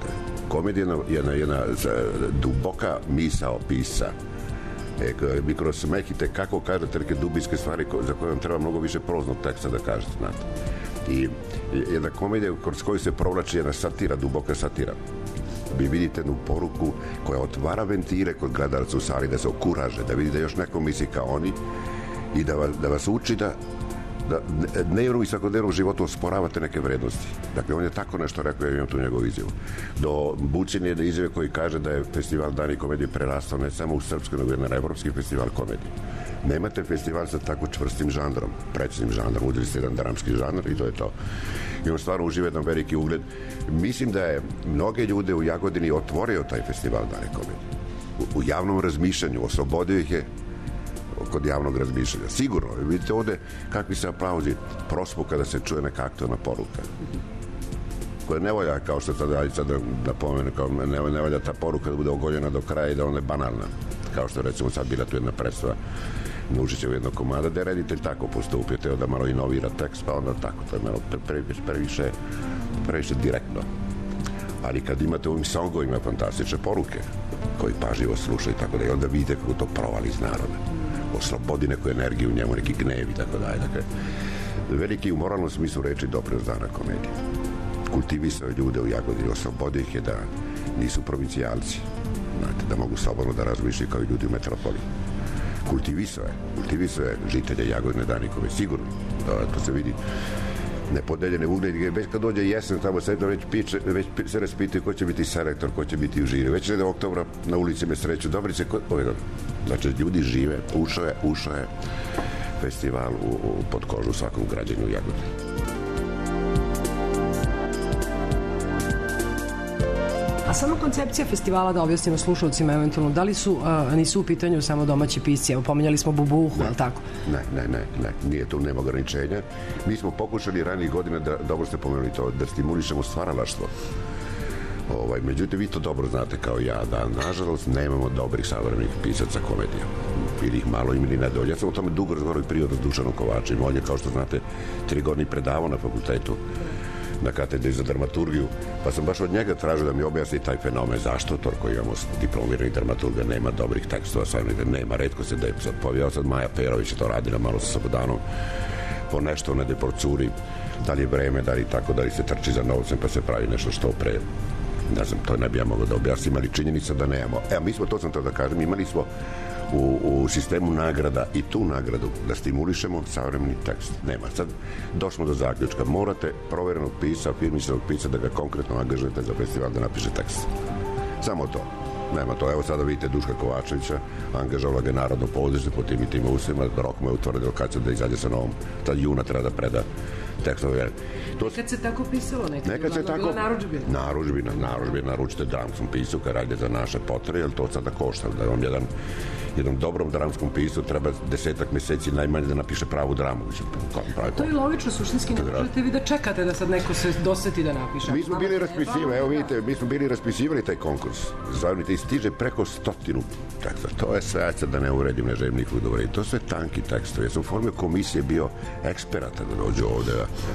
Komedija je jedna duboka misao pisca. Vi kroz smeh i kako kažete neke dubinske stvari za koje vam treba mnogo više proznog teksta da kažete, znate. I jedna komedija kroz koju se provlači jedna satira, duboka satira. Vi vidite jednu poruku koja otvara ventile kod gledalaca u sali, da se okuraže, da vidite još neko misli kao oni i da vas uči da dnevnom i svakodnevnom životu osporavate neke vrednosti. Dakle, on je tako nešto rekao, ja imam tu njegovu izjavu. Do Bućin je izjave koji kaže da je festival Dani komedije prerastao ne samo u srpsku, nego na evropski festival komedije. Nemate festival sa tako čvrstim žanrom, preciznim žanrom, uzeli ste jedan dramski žanr i to je to. I on stvarno uživa jedan veliki ugled. Mislim da je mnoge ljude u Jagodini otvorio taj festival Dani komedije. U javnom razmišljanju, oslobodio ih je kod javnog razmišljanja. Sigurno, vidite ovde kakvi se aplauzi prospu kada se čuje neka aktualna poruka. Koja ne volja, kao što sad da pomenu, kao ne volja ta poruka da bude ogoljena do kraja i da ona je banalna. Kao što recimo sad bila tu jedna predstava Nušićeva jednog komada, da je reditelj tako postupio, teo da malo inovira tekst, pa onda tako, to je malo previše direktno. Ali kad imate u ovim songovima fantastične poruke, koji pažljivo slušaju, tako da i onda vidite kako to provali iz naroda. Oslobodi neku energiju u njemu, neki gnev i tako dalje. Dakle, veliki u moralnom smislu reči doprinos Dana komedije. Kultivisao je ljude u Jagodini, oslobodio ih je da nisu provincijalci, znate, da mogu slobodno da razmišljaju kao i ljudi u metropoli. Kultivisao je žitelje Jagodine Dani komedije, sigurno, to se vidi. Nepodeljene uglede, već kad dođe jesen, tamo već se raspitaju ko će biti selektor, ko će biti u žiri. Već 3. oktobra na ulici me sreću Dobrice, znači ljudi žive, ušao je festival pod kožu u svakom građanju u Jagodini. A sama koncepcija festivala, da objasnimo slušalcima eventualno, da li nisu u pitanju samo domaći pisci? Evo, pominjali smo Bubuhu, ali tako? Ne, nije tu, nema ograničenja. Mi smo pokušali ranijih godina, dobro ste pomenuli to, da stimulišemo stvaralaštvo. Međutim, vi to dobro znate kao ja, da nažalost nemamo dobrih savremenih pisaca komedija. Ili ih malo ili ne dođe. Ja sam o tome dugo razgovarao i prirodno s Dušanom Kovačem. On je, kao što znate, 3 godine predavao na fakultetu na katedri za dramaturgiju, pa sam baš od njega tražio da mi objasni taj fenomen, zašto to koji imamo diplomirani dramaturga nema dobrih tekstova, nema, retko se da je povijao sad Maja Perović je to radila malo sa Slobodanom po nešto ne deporcuri, da li je vreme, da li tako, da li se trči za novcem pa se pravi nešto što pre, ne znam, to ne bi ja mogao da objasnim, ali činjenica da nemamo. Mi smo, to sam to da kažem, imali smo u sistemu nagrada i tu nagradu da stimulišemo savremeni tekst. Nema. Sad došlo do zaključka. Morate proverenog pisa, afirmisanog pisa da ga konkretno angažujete za festival da napiše tekst. Samo to. Nema to. Evo sada vidite Duška Kovačevića, angažovala ga Narodno pozorište po tim i tim usima, rok mu je utvrdio kad će da izađe sa novom. Tad juna treba da preda tekstove. Nekad se tako pisalo, nekad se tako... Narudžbina. Naručite dramskom pisu kad radi za naše potrebe, jer to sada košta. Da vam jednom dobrom dramskom pisu treba 10 meseci najmanje da napiše pravu dramu. To je logično, suštinski ne možete vi da čekate da sad neko se doseti da napiše. Mi smo bili raspisivali, evo vidite, mi smo bili raspisivali taj konkurs. Zavljite i stiže preko 100 teksta. To je sve, sad da ne uredim, ne želim nikog da uredim. To su tanki tekstovi. Ja sam u formio komisije bio eksperata da dođu ovde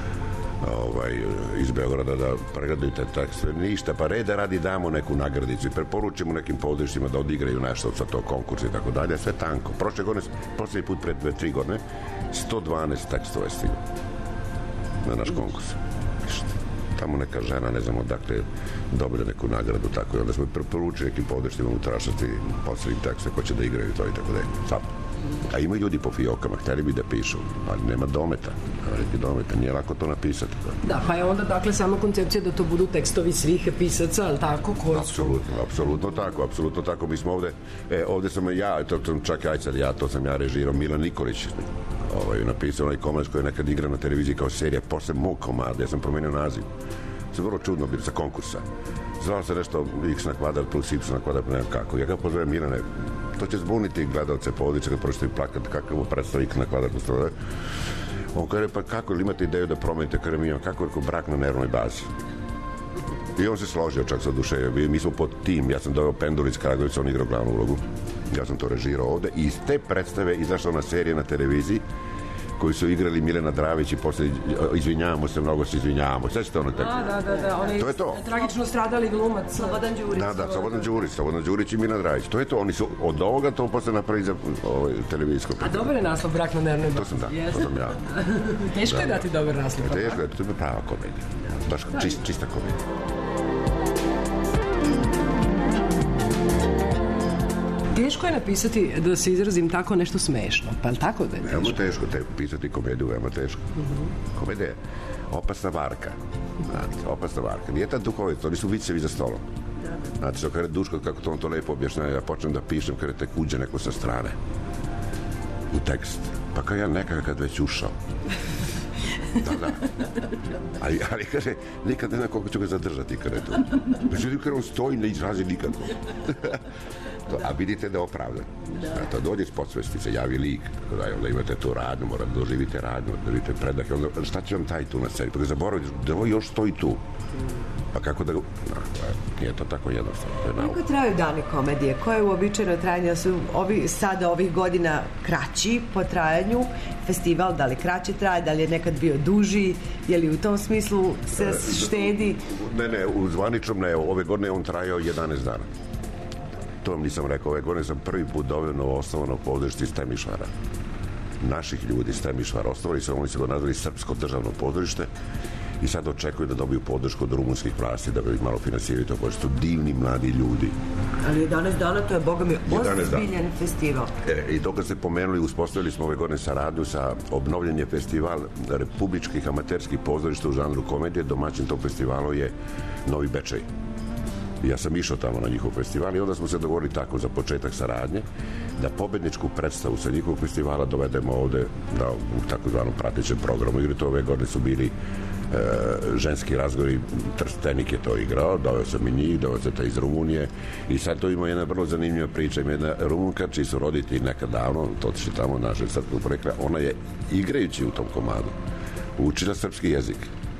iz Beograda da pregledaju te tekste. Ništa, pa reda radi damo neku nagradicu i preporučimo nekim pozorištima da odigraju nešto sa to konkursa i tako dalje. Sve tanko. Prošle godine, posljednji put pred 3 godine, 112 tekstova je stiglo na naš konkurs. Tamo neka žena, ne znam odakle, dobila neku nagradu, tako i onda smo preporučili nekim pozorištima utrašati posljednjim tekste ko će da igraju to i tako dalje. Samo. A ima ljudi po fiokama, hteli bi da pišu, ali nema dometa. Nije lako to napisati. Da, pa je onda dakle sama koncepcija da to budu tekstovi svih pisaca, ali tako? Apsolutno tako. Mi smo ovde sam ja, to sam ja režirao, Milan Nikolić, napisao onaj komad koji je nekad igra na televiziji kao serija, posle mog komada, ja sam promenio naziv. To je vrlo čudno bilo sa konkursa. Zvao se nešto x na kvadrat plus y na kvadrat, ne znam kako. Ja ga pozovem Milane, to će zbuniti gledalce po odliče kad pročitaju plakat, kakav predstav x na kvadrat. On kaže, pa kako, ili imate ideju da promenite, kada mi imam, kako je brak na nervnoj bazi. I on se složio čak sa duše. Mi smo pod tim, ja sam doveo Pendulić Kragovic, on igrao glavnu ulogu. Ja sam to režirao ovde i iz te predstave izašla ona serija na televiziji koji su igrali Milena Dravić i posle izvinjavamo se, mnogo se izvinjavamo. Sećate ono tako? Da. Oni to je to. Tragično stradali glumac. Slobodan Đurić. Da, Slobodan Đurić i Milena Dravić. To je to, oni su od ovoga to posle napravili za televizijsko. A dobar je naslov Brak na Nervnoj bazi. To sam ja. Teško je dati dobar naslov. Teško je, to je prava komedija. Baš čista komedija. Teško je napisati, da se izrazim tako, nešto smešno. Pa tako da je teško? Veoma teško pisati komediju, veoma teško. Komedija je opasna varka. Opasna varka. Nije ta duhovita, oni su vicevi za stolom. Znate, što kada je Duško, kako to on to lepo objašnjava, ja počnem da pišem kada tek uđe neko sa strane u tekst. Pa kao ja nekada kad već ušao. Da. Ali kaže, nikad ne znam koliko ću ga zadržati kada je to. Međutim, kada on stoji, ne izrazi nikako. A vidite da je opravdan. To dođe iz podsvesti, se javi lik, onda imate tu radnju, morate da doživite radnju, da vidite predah, onda šta će vam taj tu na sceni? Pa ga zaboravite, da ovo još stoji tu. Pa kako da ga... Nije to tako jednostavno. Koliko traju dani komedije? Koje je uobičajeno trajanje? Su sada ovih godina kraći po trajanju? Festival, da li kraće traje, da li je nekad bio duži? Je li u tom smislu se štedi? Ne, u zvaničnom ne. Ove godine on trajao 11 dana. To vam nisam rekao. Ove godine sam prvi put doveo novoosnovano pozorište iz Temišvara. Naših ljudi iz Temišvara. Osnovali su, oni su ga nazvali Srpsko državno pozorište i sad očekuju da dobiju podršku od rumunskih vlasti da ga malo finansiraju to pozorište. To divni mladi ljudi. Ali 11 dana to je, boga mi, ozbiljan festival. I to kad ste pomenuli, uspostavili smo ove godine saradnju sa obnovljen je festival republičkih amaterskih pozorišta u žanru komedije. Domaćin tog festivalu je Novi Bečej. Ja sam išao tamo na njihov festival i onda smo se dogovorili tako za početak saradnje da pobedničku predstavu sa njihovog festivala dovedemo ovde u takozvanom pratećem programu. Igre to ove godine su bili ženski razgovori, Trstenik je to igrao, doveo sam i njih, doveo sam te iz Rumunije i sad to ima jedna vrlo zanimljiva priča. Ima jedna Rumunka čiji su roditelji nekad davno, to otišli tamo naše srpskog porekla, ona je igrajući u tom komadu učila srpski jezik.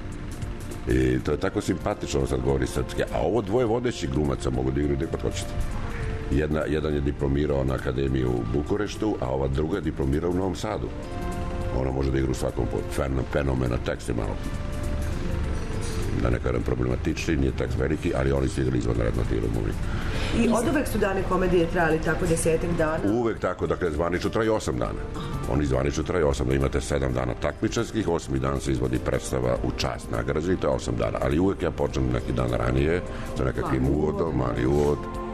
I to je tako simpatično, sad govori srpski. A ovo dvoje vodećih glumaca mogu da igraju gde pa hoćete. Jedan je diplomirao na akademiji u Bukureštu, a ova druga je diplomirao u Novom Sadu. Ona može da igra u svakom fenomena, tekst je malo, da ne kažem problematični, nije tekst veliki, ali oni su igrali izvanredno ti Rumuni. I od uvek su dane komedije trajali tako 10 dana? Uvek tako, dakle zvanično traje 8 dana. Oni zvanično traje 8 dana, imate 7 dana takmičarskih, 8. dan se izvodi predstava u čast nagrađe i to je 8 dana. Ali uvek ja počnem neki dan ranije sa nekakvim uvodom, mali uvod.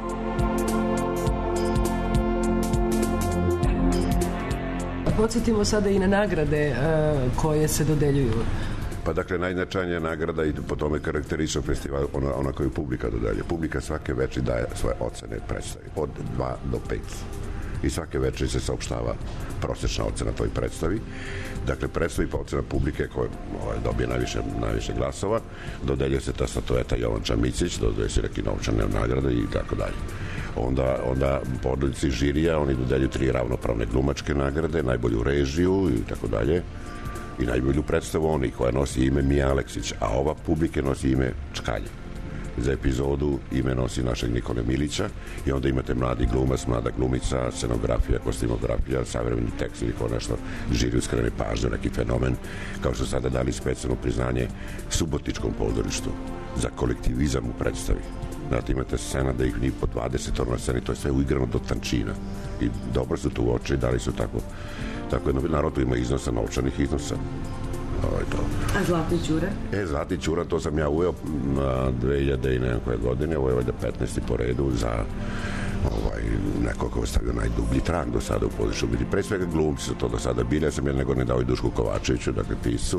Podsjetimo sada i na nagrade koje se dodeljuju. Pa dakle, najznačajnija nagrada i po tome karakterističan festival, ona koju publika dodelje. Publika svake večeri daje svoje ocene predstavi, od 2 do 5. I svake večeri se saopštava prosečna ocena toj predstavi. Dakle, predstavi pa ocena publike koja dobije najviše glasova, dodeljuje se ta statueta Jovanča Micić, dodeljuje se neki novčane nagrade i tako dalje. Onda porodici žirija, oni dodeljuju 3 ravnopravne glumačke nagrade, najbolju režiju i tako dalje. I najbolju predstavu oni koja nosi ime Mija Aleksić, a ova publike nosi ime Čkalje. Za epizodu ime nosi našeg Nikole Milića i onda imate mladi glumac, mlada glumica, scenografija, kostimografija, savremeni tekst ili ko nešto, žiri uskrene pažnje, neki fenomen, kao što sada dali specijalno priznanje Subotičkom pozorištu za kolektivizam u predstavi. Znate, imate scena da ih njih po 20 na sceni, to je sve uigrano do tančina i dobro su tu uoči, dali su tako jedno, narod tu ima iznosa, novčanih iznosa. A Zlatni ćura? Zlatni ćura, to sam ja uveo na 2000 i nekoj godine, ovo je ovdje 15. po redu za neko ko je stavio najdublji trag do sada u pozorištu. Pre svega glumci su to do sada bili, ja sam jedne godine dao i Dušku Kovačeviću, dakle piscu.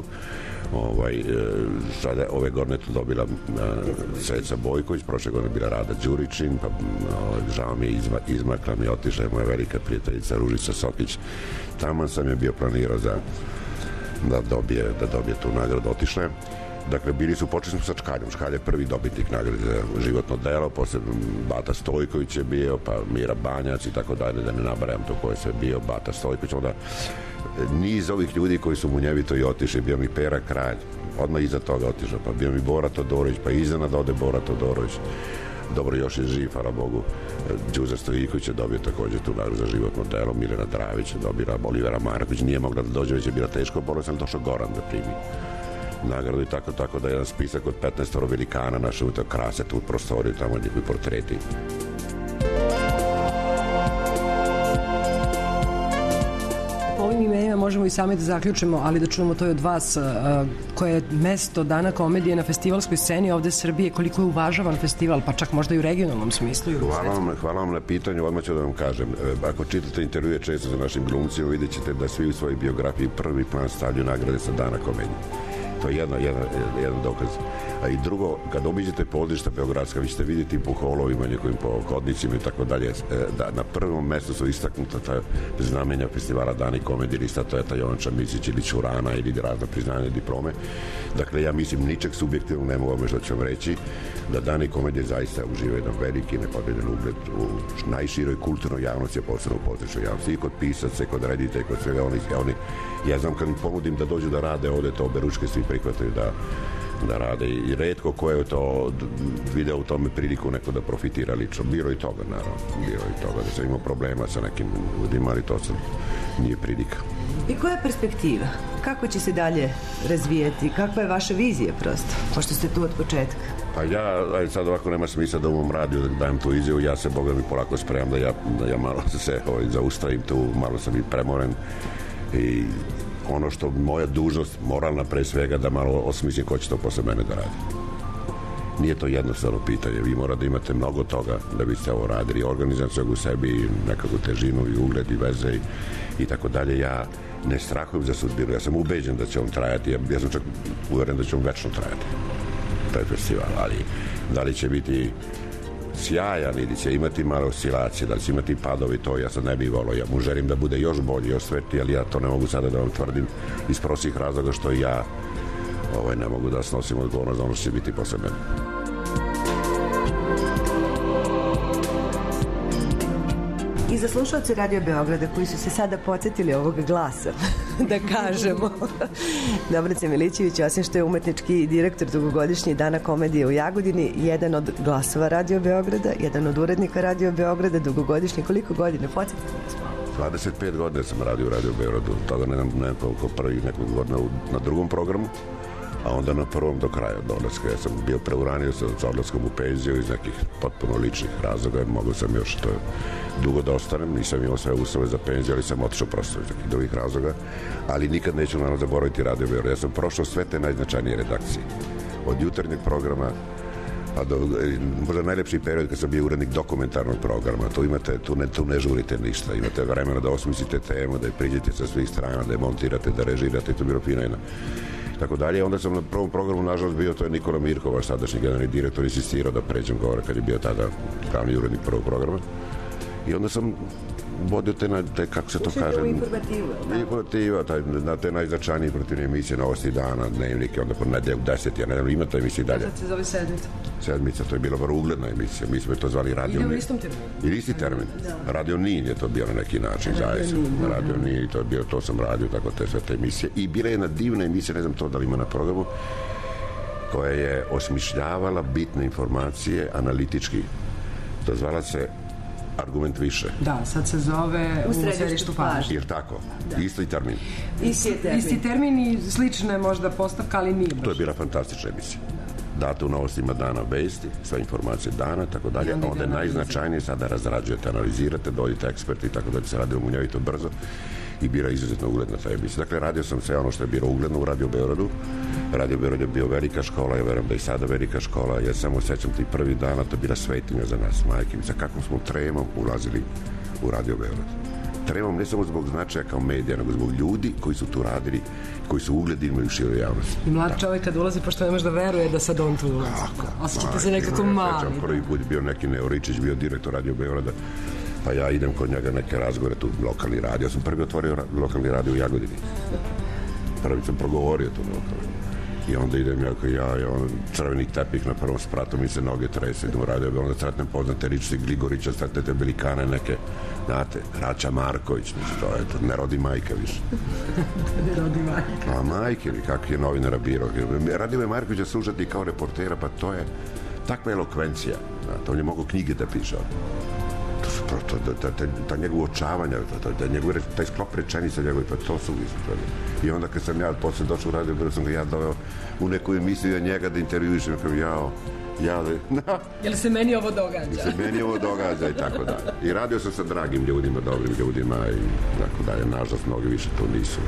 Sada ove godine tu dobila Sreća Bojković, prošle godine bila Rada Đuričin, pa žao mi je izmakla mi, otišla je moja velika prijateljica Ružica Sokić. Taman sam je bio planirao da dobije tu nagradu, otišla je. Dakle, počeli smo sa Čkaljom. Čkalj je prvi dobitnik nagrade za životno delo, posle Bata Stojković je bio, pa Mira Banjac i tako dalje, da ne nabrajam to ko je sve bio, Bata Stojković, onda niz ovih ljudi koji su munjevito i otišli, bio mi Pera Kralj, odmah iza toga otišao, pa bio mi Bora Todorović, pa iznenada ode Bora Todorović. dobro, još je živ, hvala Bogu. Đuza Stojiković je dobio također tu nagradu za životno delo, Milena Dravić je dobila, Olivera Marković nije mogla da dođe, već je bila teško bolesna, ali došao Goran da primi nagradu i tako da je jedan spisak od 15 velikana našao to krase tu prostoriju, tamo njihovi portreti. Ovim imenima možemo i sami da zaključimo, ali da čujemo to i od vas, koje je mesto Dana komedije na festivalskoj sceni ovde Srbije, koliko je uvažavan festival, pa čak možda i u regionalnom smislu. Hvala vam na pitanju, odmah ću da vam kažem. Ako čitate intervjue često za našim glumcima, vidjet ćete da svi u svojoj biografiji prvi plan stavljaju nagrade sa Dana komedije. To je jedan dokaz. A i drugo, kad obiđete pozorišta beogradska, vi ćete vidjeti po holovima, njihovim po hodnicima i tako dalje, da na prvom mestu su istaknuta ta znamenja festivala Dani komedije, ili statueta Jovan Čamisić ili Ćurana ili razna priznanja diplome. Dakle, ja mislim ničeg subjektivno ne mogu vam što ću vam reći, da Dani komedije zaista uživaju jedan veliki nepobjedan ugled u najširoj kulturnoj javnosti, a posebno u pozorišnoj javnosti, i kod pisaca, i kod reditelja, i kod svega oni. Ja znam kad im ponudim da dođu da rade ovde, to oberučke svi prihvataju da rade i retko ko je to video u tome priliku neko da profitira lično. Bilo i toga, naravno. Bilo i toga da sam imao problema sa nekim ljudima, ali to sam nije prilika. I koja je perspektiva? Kako će se dalje razvijati? Kakva je vaša vizija prosto? Pošto ste tu od početka. Pa ja, sad ovako nema smisla da umom radio da dajem tu izjavu, ja se, Boga mi, polako spremam da ja malo se zaustavim tu, malo sam i premoren i ono što moja dužnost, moralna pre svega, da malo osmislim ko će to posle mene da radi. Nije to jednostavno pitanje, vi morate da imate mnogo toga da biste ovo radili, organizaciju u sebi, nekakvu težinu i ugled i veze i tako dalje. Ja ne strahujem za sudbinu, ja sam ubeđen da će on trajati, ja sam čak uveren da će on večno trajati, taj festival, ali da li će biti sjajan ili će imati malo oscilacije, da li će imati padovi, to ja sad ne bih volio. Ja mu želim da bude još bolji, još svetiji, ali ja to ne mogu sada da vam tvrdim iz prostih razloga što ja ne mogu da snosim odgovornost za ono što će biti posle mene. I za slušalce Radio Beograda koji su se sada podsjetili ovog glasa, da kažemo, Dobrica Milićević, osim što je umetnički direktor dugogodišnji Dana komedije u Jagodini, jedan od glasova Radio Beograda, jedan od urednika Radio Beograda, dugogodišnji, koliko godine? Podsjetite nas. 25 godina sam radio u Radio Beogradu, tada nekako prvih nekog godina na drugom programu, a onda na prvom do kraja od odlaska. Ja sam bio preuranio sa odlaskom u penziju iz nekih potpuno ličnih razloga, mogu sam još to dugo da ostanem, nisam imao sve uslove za penziju, ali sam otišao prosto iz nekih drugih razloga, ali nikad neću naravno zaboraviti Radio Beograd. Ja sam prošao sve te najznačajnije redakcije. Od jutarnjeg programa pa do, možda najlepši period kad sam bio urednik dokumentarnog programa, tu ne žurite ništa, imate vremena da osmislite temu, da je priđete sa svih strana, da je montirate, da režirate, to je bilo fino tako dalje. Onda sam na prvom programu, nažalost, bio, to je Nikola Mirkov, vaš sadašnji generalni direktor, insistirao da pređem gore kad je bio tada glavni urednik prvog programa. I onda sam vodio te kako se to kaže... Informativa, na te najznačajnije informativne emisije, Novosti dana, Dnevnike, onda po nedeljak 10, ja ne znam, ima ta emisija i dalje. Sad se zove Sedmica. Sedmica, to je bila vrlo ugledna emisija, mi smo to zvali Radio Nin. Ide u istom terminu. Ili isti termin. Radio Nin je to bio na neki način, zaista. Radio Nin, i to sam radio, tako te sve te emisije. I bila je jedna divna emisija, ne znam to da li ima na programu, koja je osmišljavala bitne informacije analitički. To zvala se Argument više. Da, sad se zove u središtu pažnje. Jer tako? Da. Isti termin. Isti termin i slična možda postavka, ali nije baš. To je bila fantastična emisija. Date u Novostima dana vesti, sve informacije dana, tako dalje. Onda je najznačajnije sada razrađujete, analizirate, dođete eksperti i tako dalje, se radi munjavito brzo i bila izuzetno ugledna ta emisija. Dakle, radio sam sve ono što je bilo ugledno u Radio Beogradu. Radio Beograd je bio velika škola, ja verujem da i sada velika škola. Ja samo sećam ti prvi dana, to je bila svetinja za nas, majke mi, sa kakvom smo tremom ulazili u Radio Beograd. Tremom ne samo zbog značaja kao medija, nego zbog ljudi koji su tu radili, koji su ugledi imaju široj javnosti. I mlad čovjek kad ulazi, pošto ne može da veruje da sad on tu ulazi. Osjećate se nekako mali. Prvi put bio neki Neoričić, bio direktor Radio Beograda, pa ja idem kod njega neke razgovore, tu lokalni radio. Ja sam prvi otvorio lokalni radio u Jagodini. Prvi sam progovorio tu lokalni. I onda idem crveni tepih na prvom spratu, mi se noge trese, idem u Radio, onda sretnem poznate ličnosti Gligorića, sretnete velikane neke, znate, Rača Marković, to je, ne rodi majka više. Ne rodi majka. A majke, kakvi je novinara birao. Radime Markovića slušati kao reportera, pa takva elokvencija, znate, on je mogao knjige da piše. To su prosto, ta njegov uočavanja, taj sklop rečenica njegovi, pa to su izgleda. I onda kad sam ja posle došao u radio, bilo sam ga ja doveo u neku emisiju njega da intervjuišem, kao Jel se meni ovo događa? Se meni ovo događa i tako dalje. I radio sam sa dragim ljudima, dobrim ljudima i tako dalje. Nažalost, mnogi više to nisu.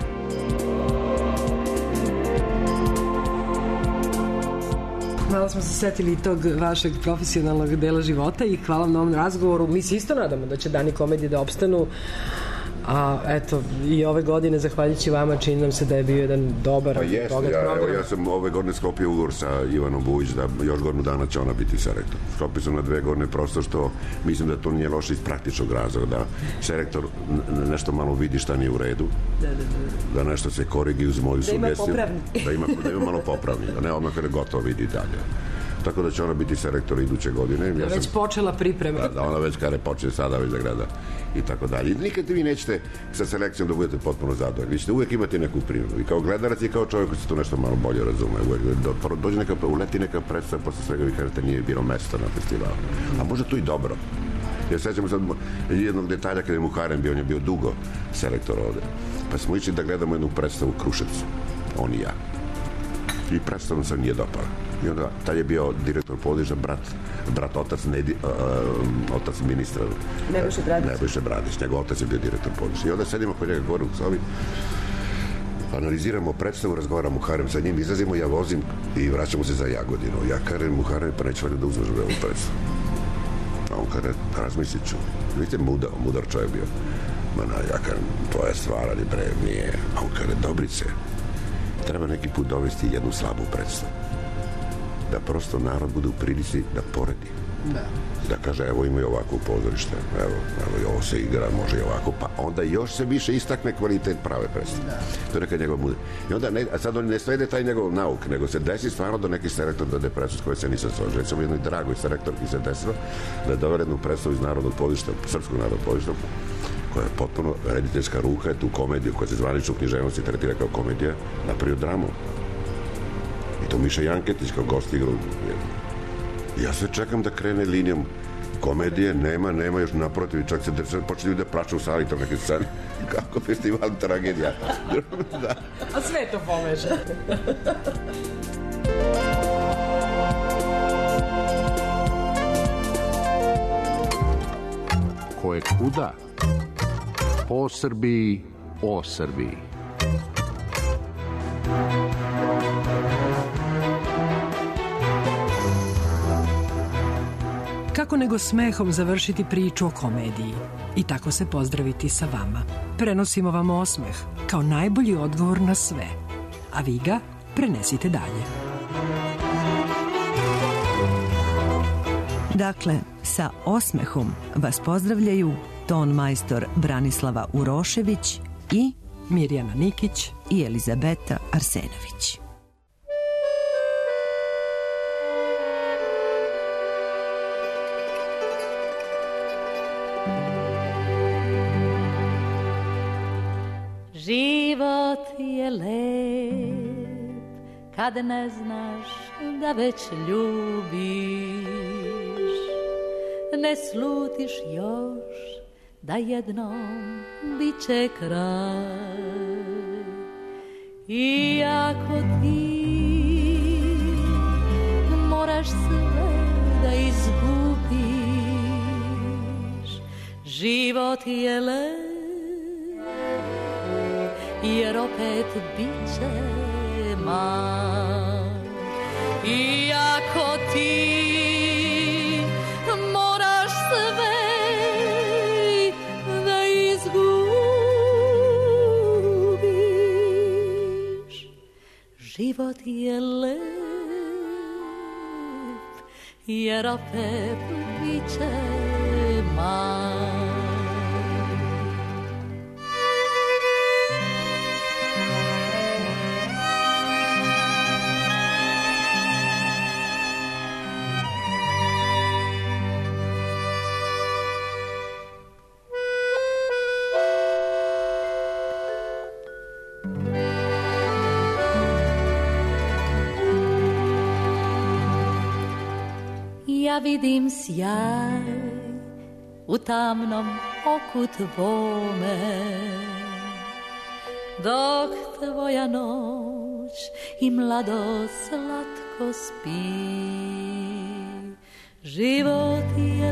Malo smo se setili tog vašeg profesionalnog dela života i hvala vam na ovom razgovoru. Mi se isto nadamo da će Dani komedije da opstanu. A eto, i ove godine, zahvaljujući vama, čini nam se da je bio jedan dobar program. Ja sam ove godine sklopio ugovor sa Ivanom Vujić da još godinu dana će ona biti selektor. Sklopio sam na 2 godine prosto što mislim da to nije loše iz praktičnog razloga, da selektor nešto malo vidi šta nije u redu, da nešto se korigi uz moju sugestiju. Da ima malo popravni, da ne odmah kada je gotovo vidi dalje. Tako da će ona biti selektor iduće godine. Ja već počela priprema. Da ona već kada počne sada već da gleda i tako dalje. Nikad vi nećete sa selekcijom da budete potpuno zadovoljni. Vi ćete uvijek imati neku primjeru. I kao gledalac i kao čovjek koji se to nešto malo bolje razume. Dođe uleti neka predstava, posle svega vi kažete nije bilo mesta na festivalu. A možda to i dobro. Ja sećam sad jednog detalja kada je Muharrem bio, on je bio dugo selektor ovde. Pa smo išli da gledamo jednu predstavu u Kruševcu. On i ja. I predstavom se nije dopala. I onda taj je bio direktor pozorišta, otac ministra Nebojša Bradić. Njegov otac je bio direktor pozorišta. I onda sedimo kod njega gore u sobi, analiziramo predstavu, razgovaramo Muharrem sa njim, izlazimo, ja vozim i vraćamo se za Jagodinu. Ja kažem Muharrem, pa neću valjda da uzmeš ovu predstavu. A on kaže, razmislit ću. Vidite, mudar čovjek bio. Ja kažem, tvoja stvar, ali bre, nije. A on kaže, Dobrice, treba neki put dovesti jednu slabu predstavu. Da prosto narod bude u prilici da poredi. Da kaže, evo imaju ovako pozorište, evo i ovo se igra, može i ovako, pa onda još se više istakne kvalitet prave predstave. To je neka njegov mudar. I onda, sad oni ne slede taj njegov nauk, nego se desi stvarno do neki selektor dode predstavu s koje se nisam složio. Recimo jednoj dragoj selektorki se desilo da je dovela jednu predstavu iz narodnog pozorišta, srpskog narodnog pozorišta, koja je potpuno rediteljska ruka, tu komediju koja se zvanično u književnosti tretira kao komedija, napravio dramu. I to Miša Janketić kao gost igru. Ja sve čekam da krene linijom komedije, nema još naprotiv, čak se počne ljudi da plaču u sali to neke scene. Kako festival tragedija. Da. A sve to poveže. Ko je kuda? Po Srbiji, o Srbiji. Kako nego smehom završiti priču o komediji i tako se pozdraviti sa vama. Prenosimo vam osmeh kao najbolji odgovor na sve, a vi ga prenesite dalje. Dakle, sa osmehom vas pozdravljaju ton majstor Branislava Urošević i Mirjana Nikić i Elizabeta Arsenović. Život je lep kad ne znaš da već ljubiš, ne slutiš još da jednom bit će kraj. Iako ti moraš sve da izgubiš, život je lep jer opet bit će maj. Iako ti moraš sve da izgubiš, život je lep jer opet bit će maj. vidim sjaj u tamnom oku tvome, dok tvoja noć i mlado slatko spi. Život je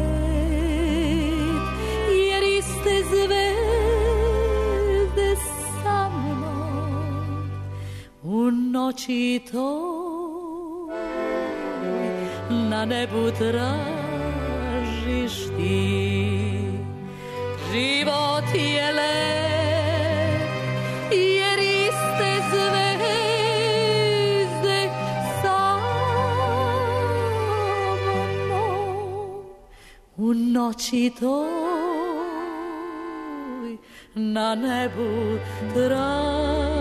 lep, jer iste zvezde sa mnom u noći toj na nebu tražiš ti. Život je lep, jer iste zvezde sa mnom u noći toj na nebu tražiš.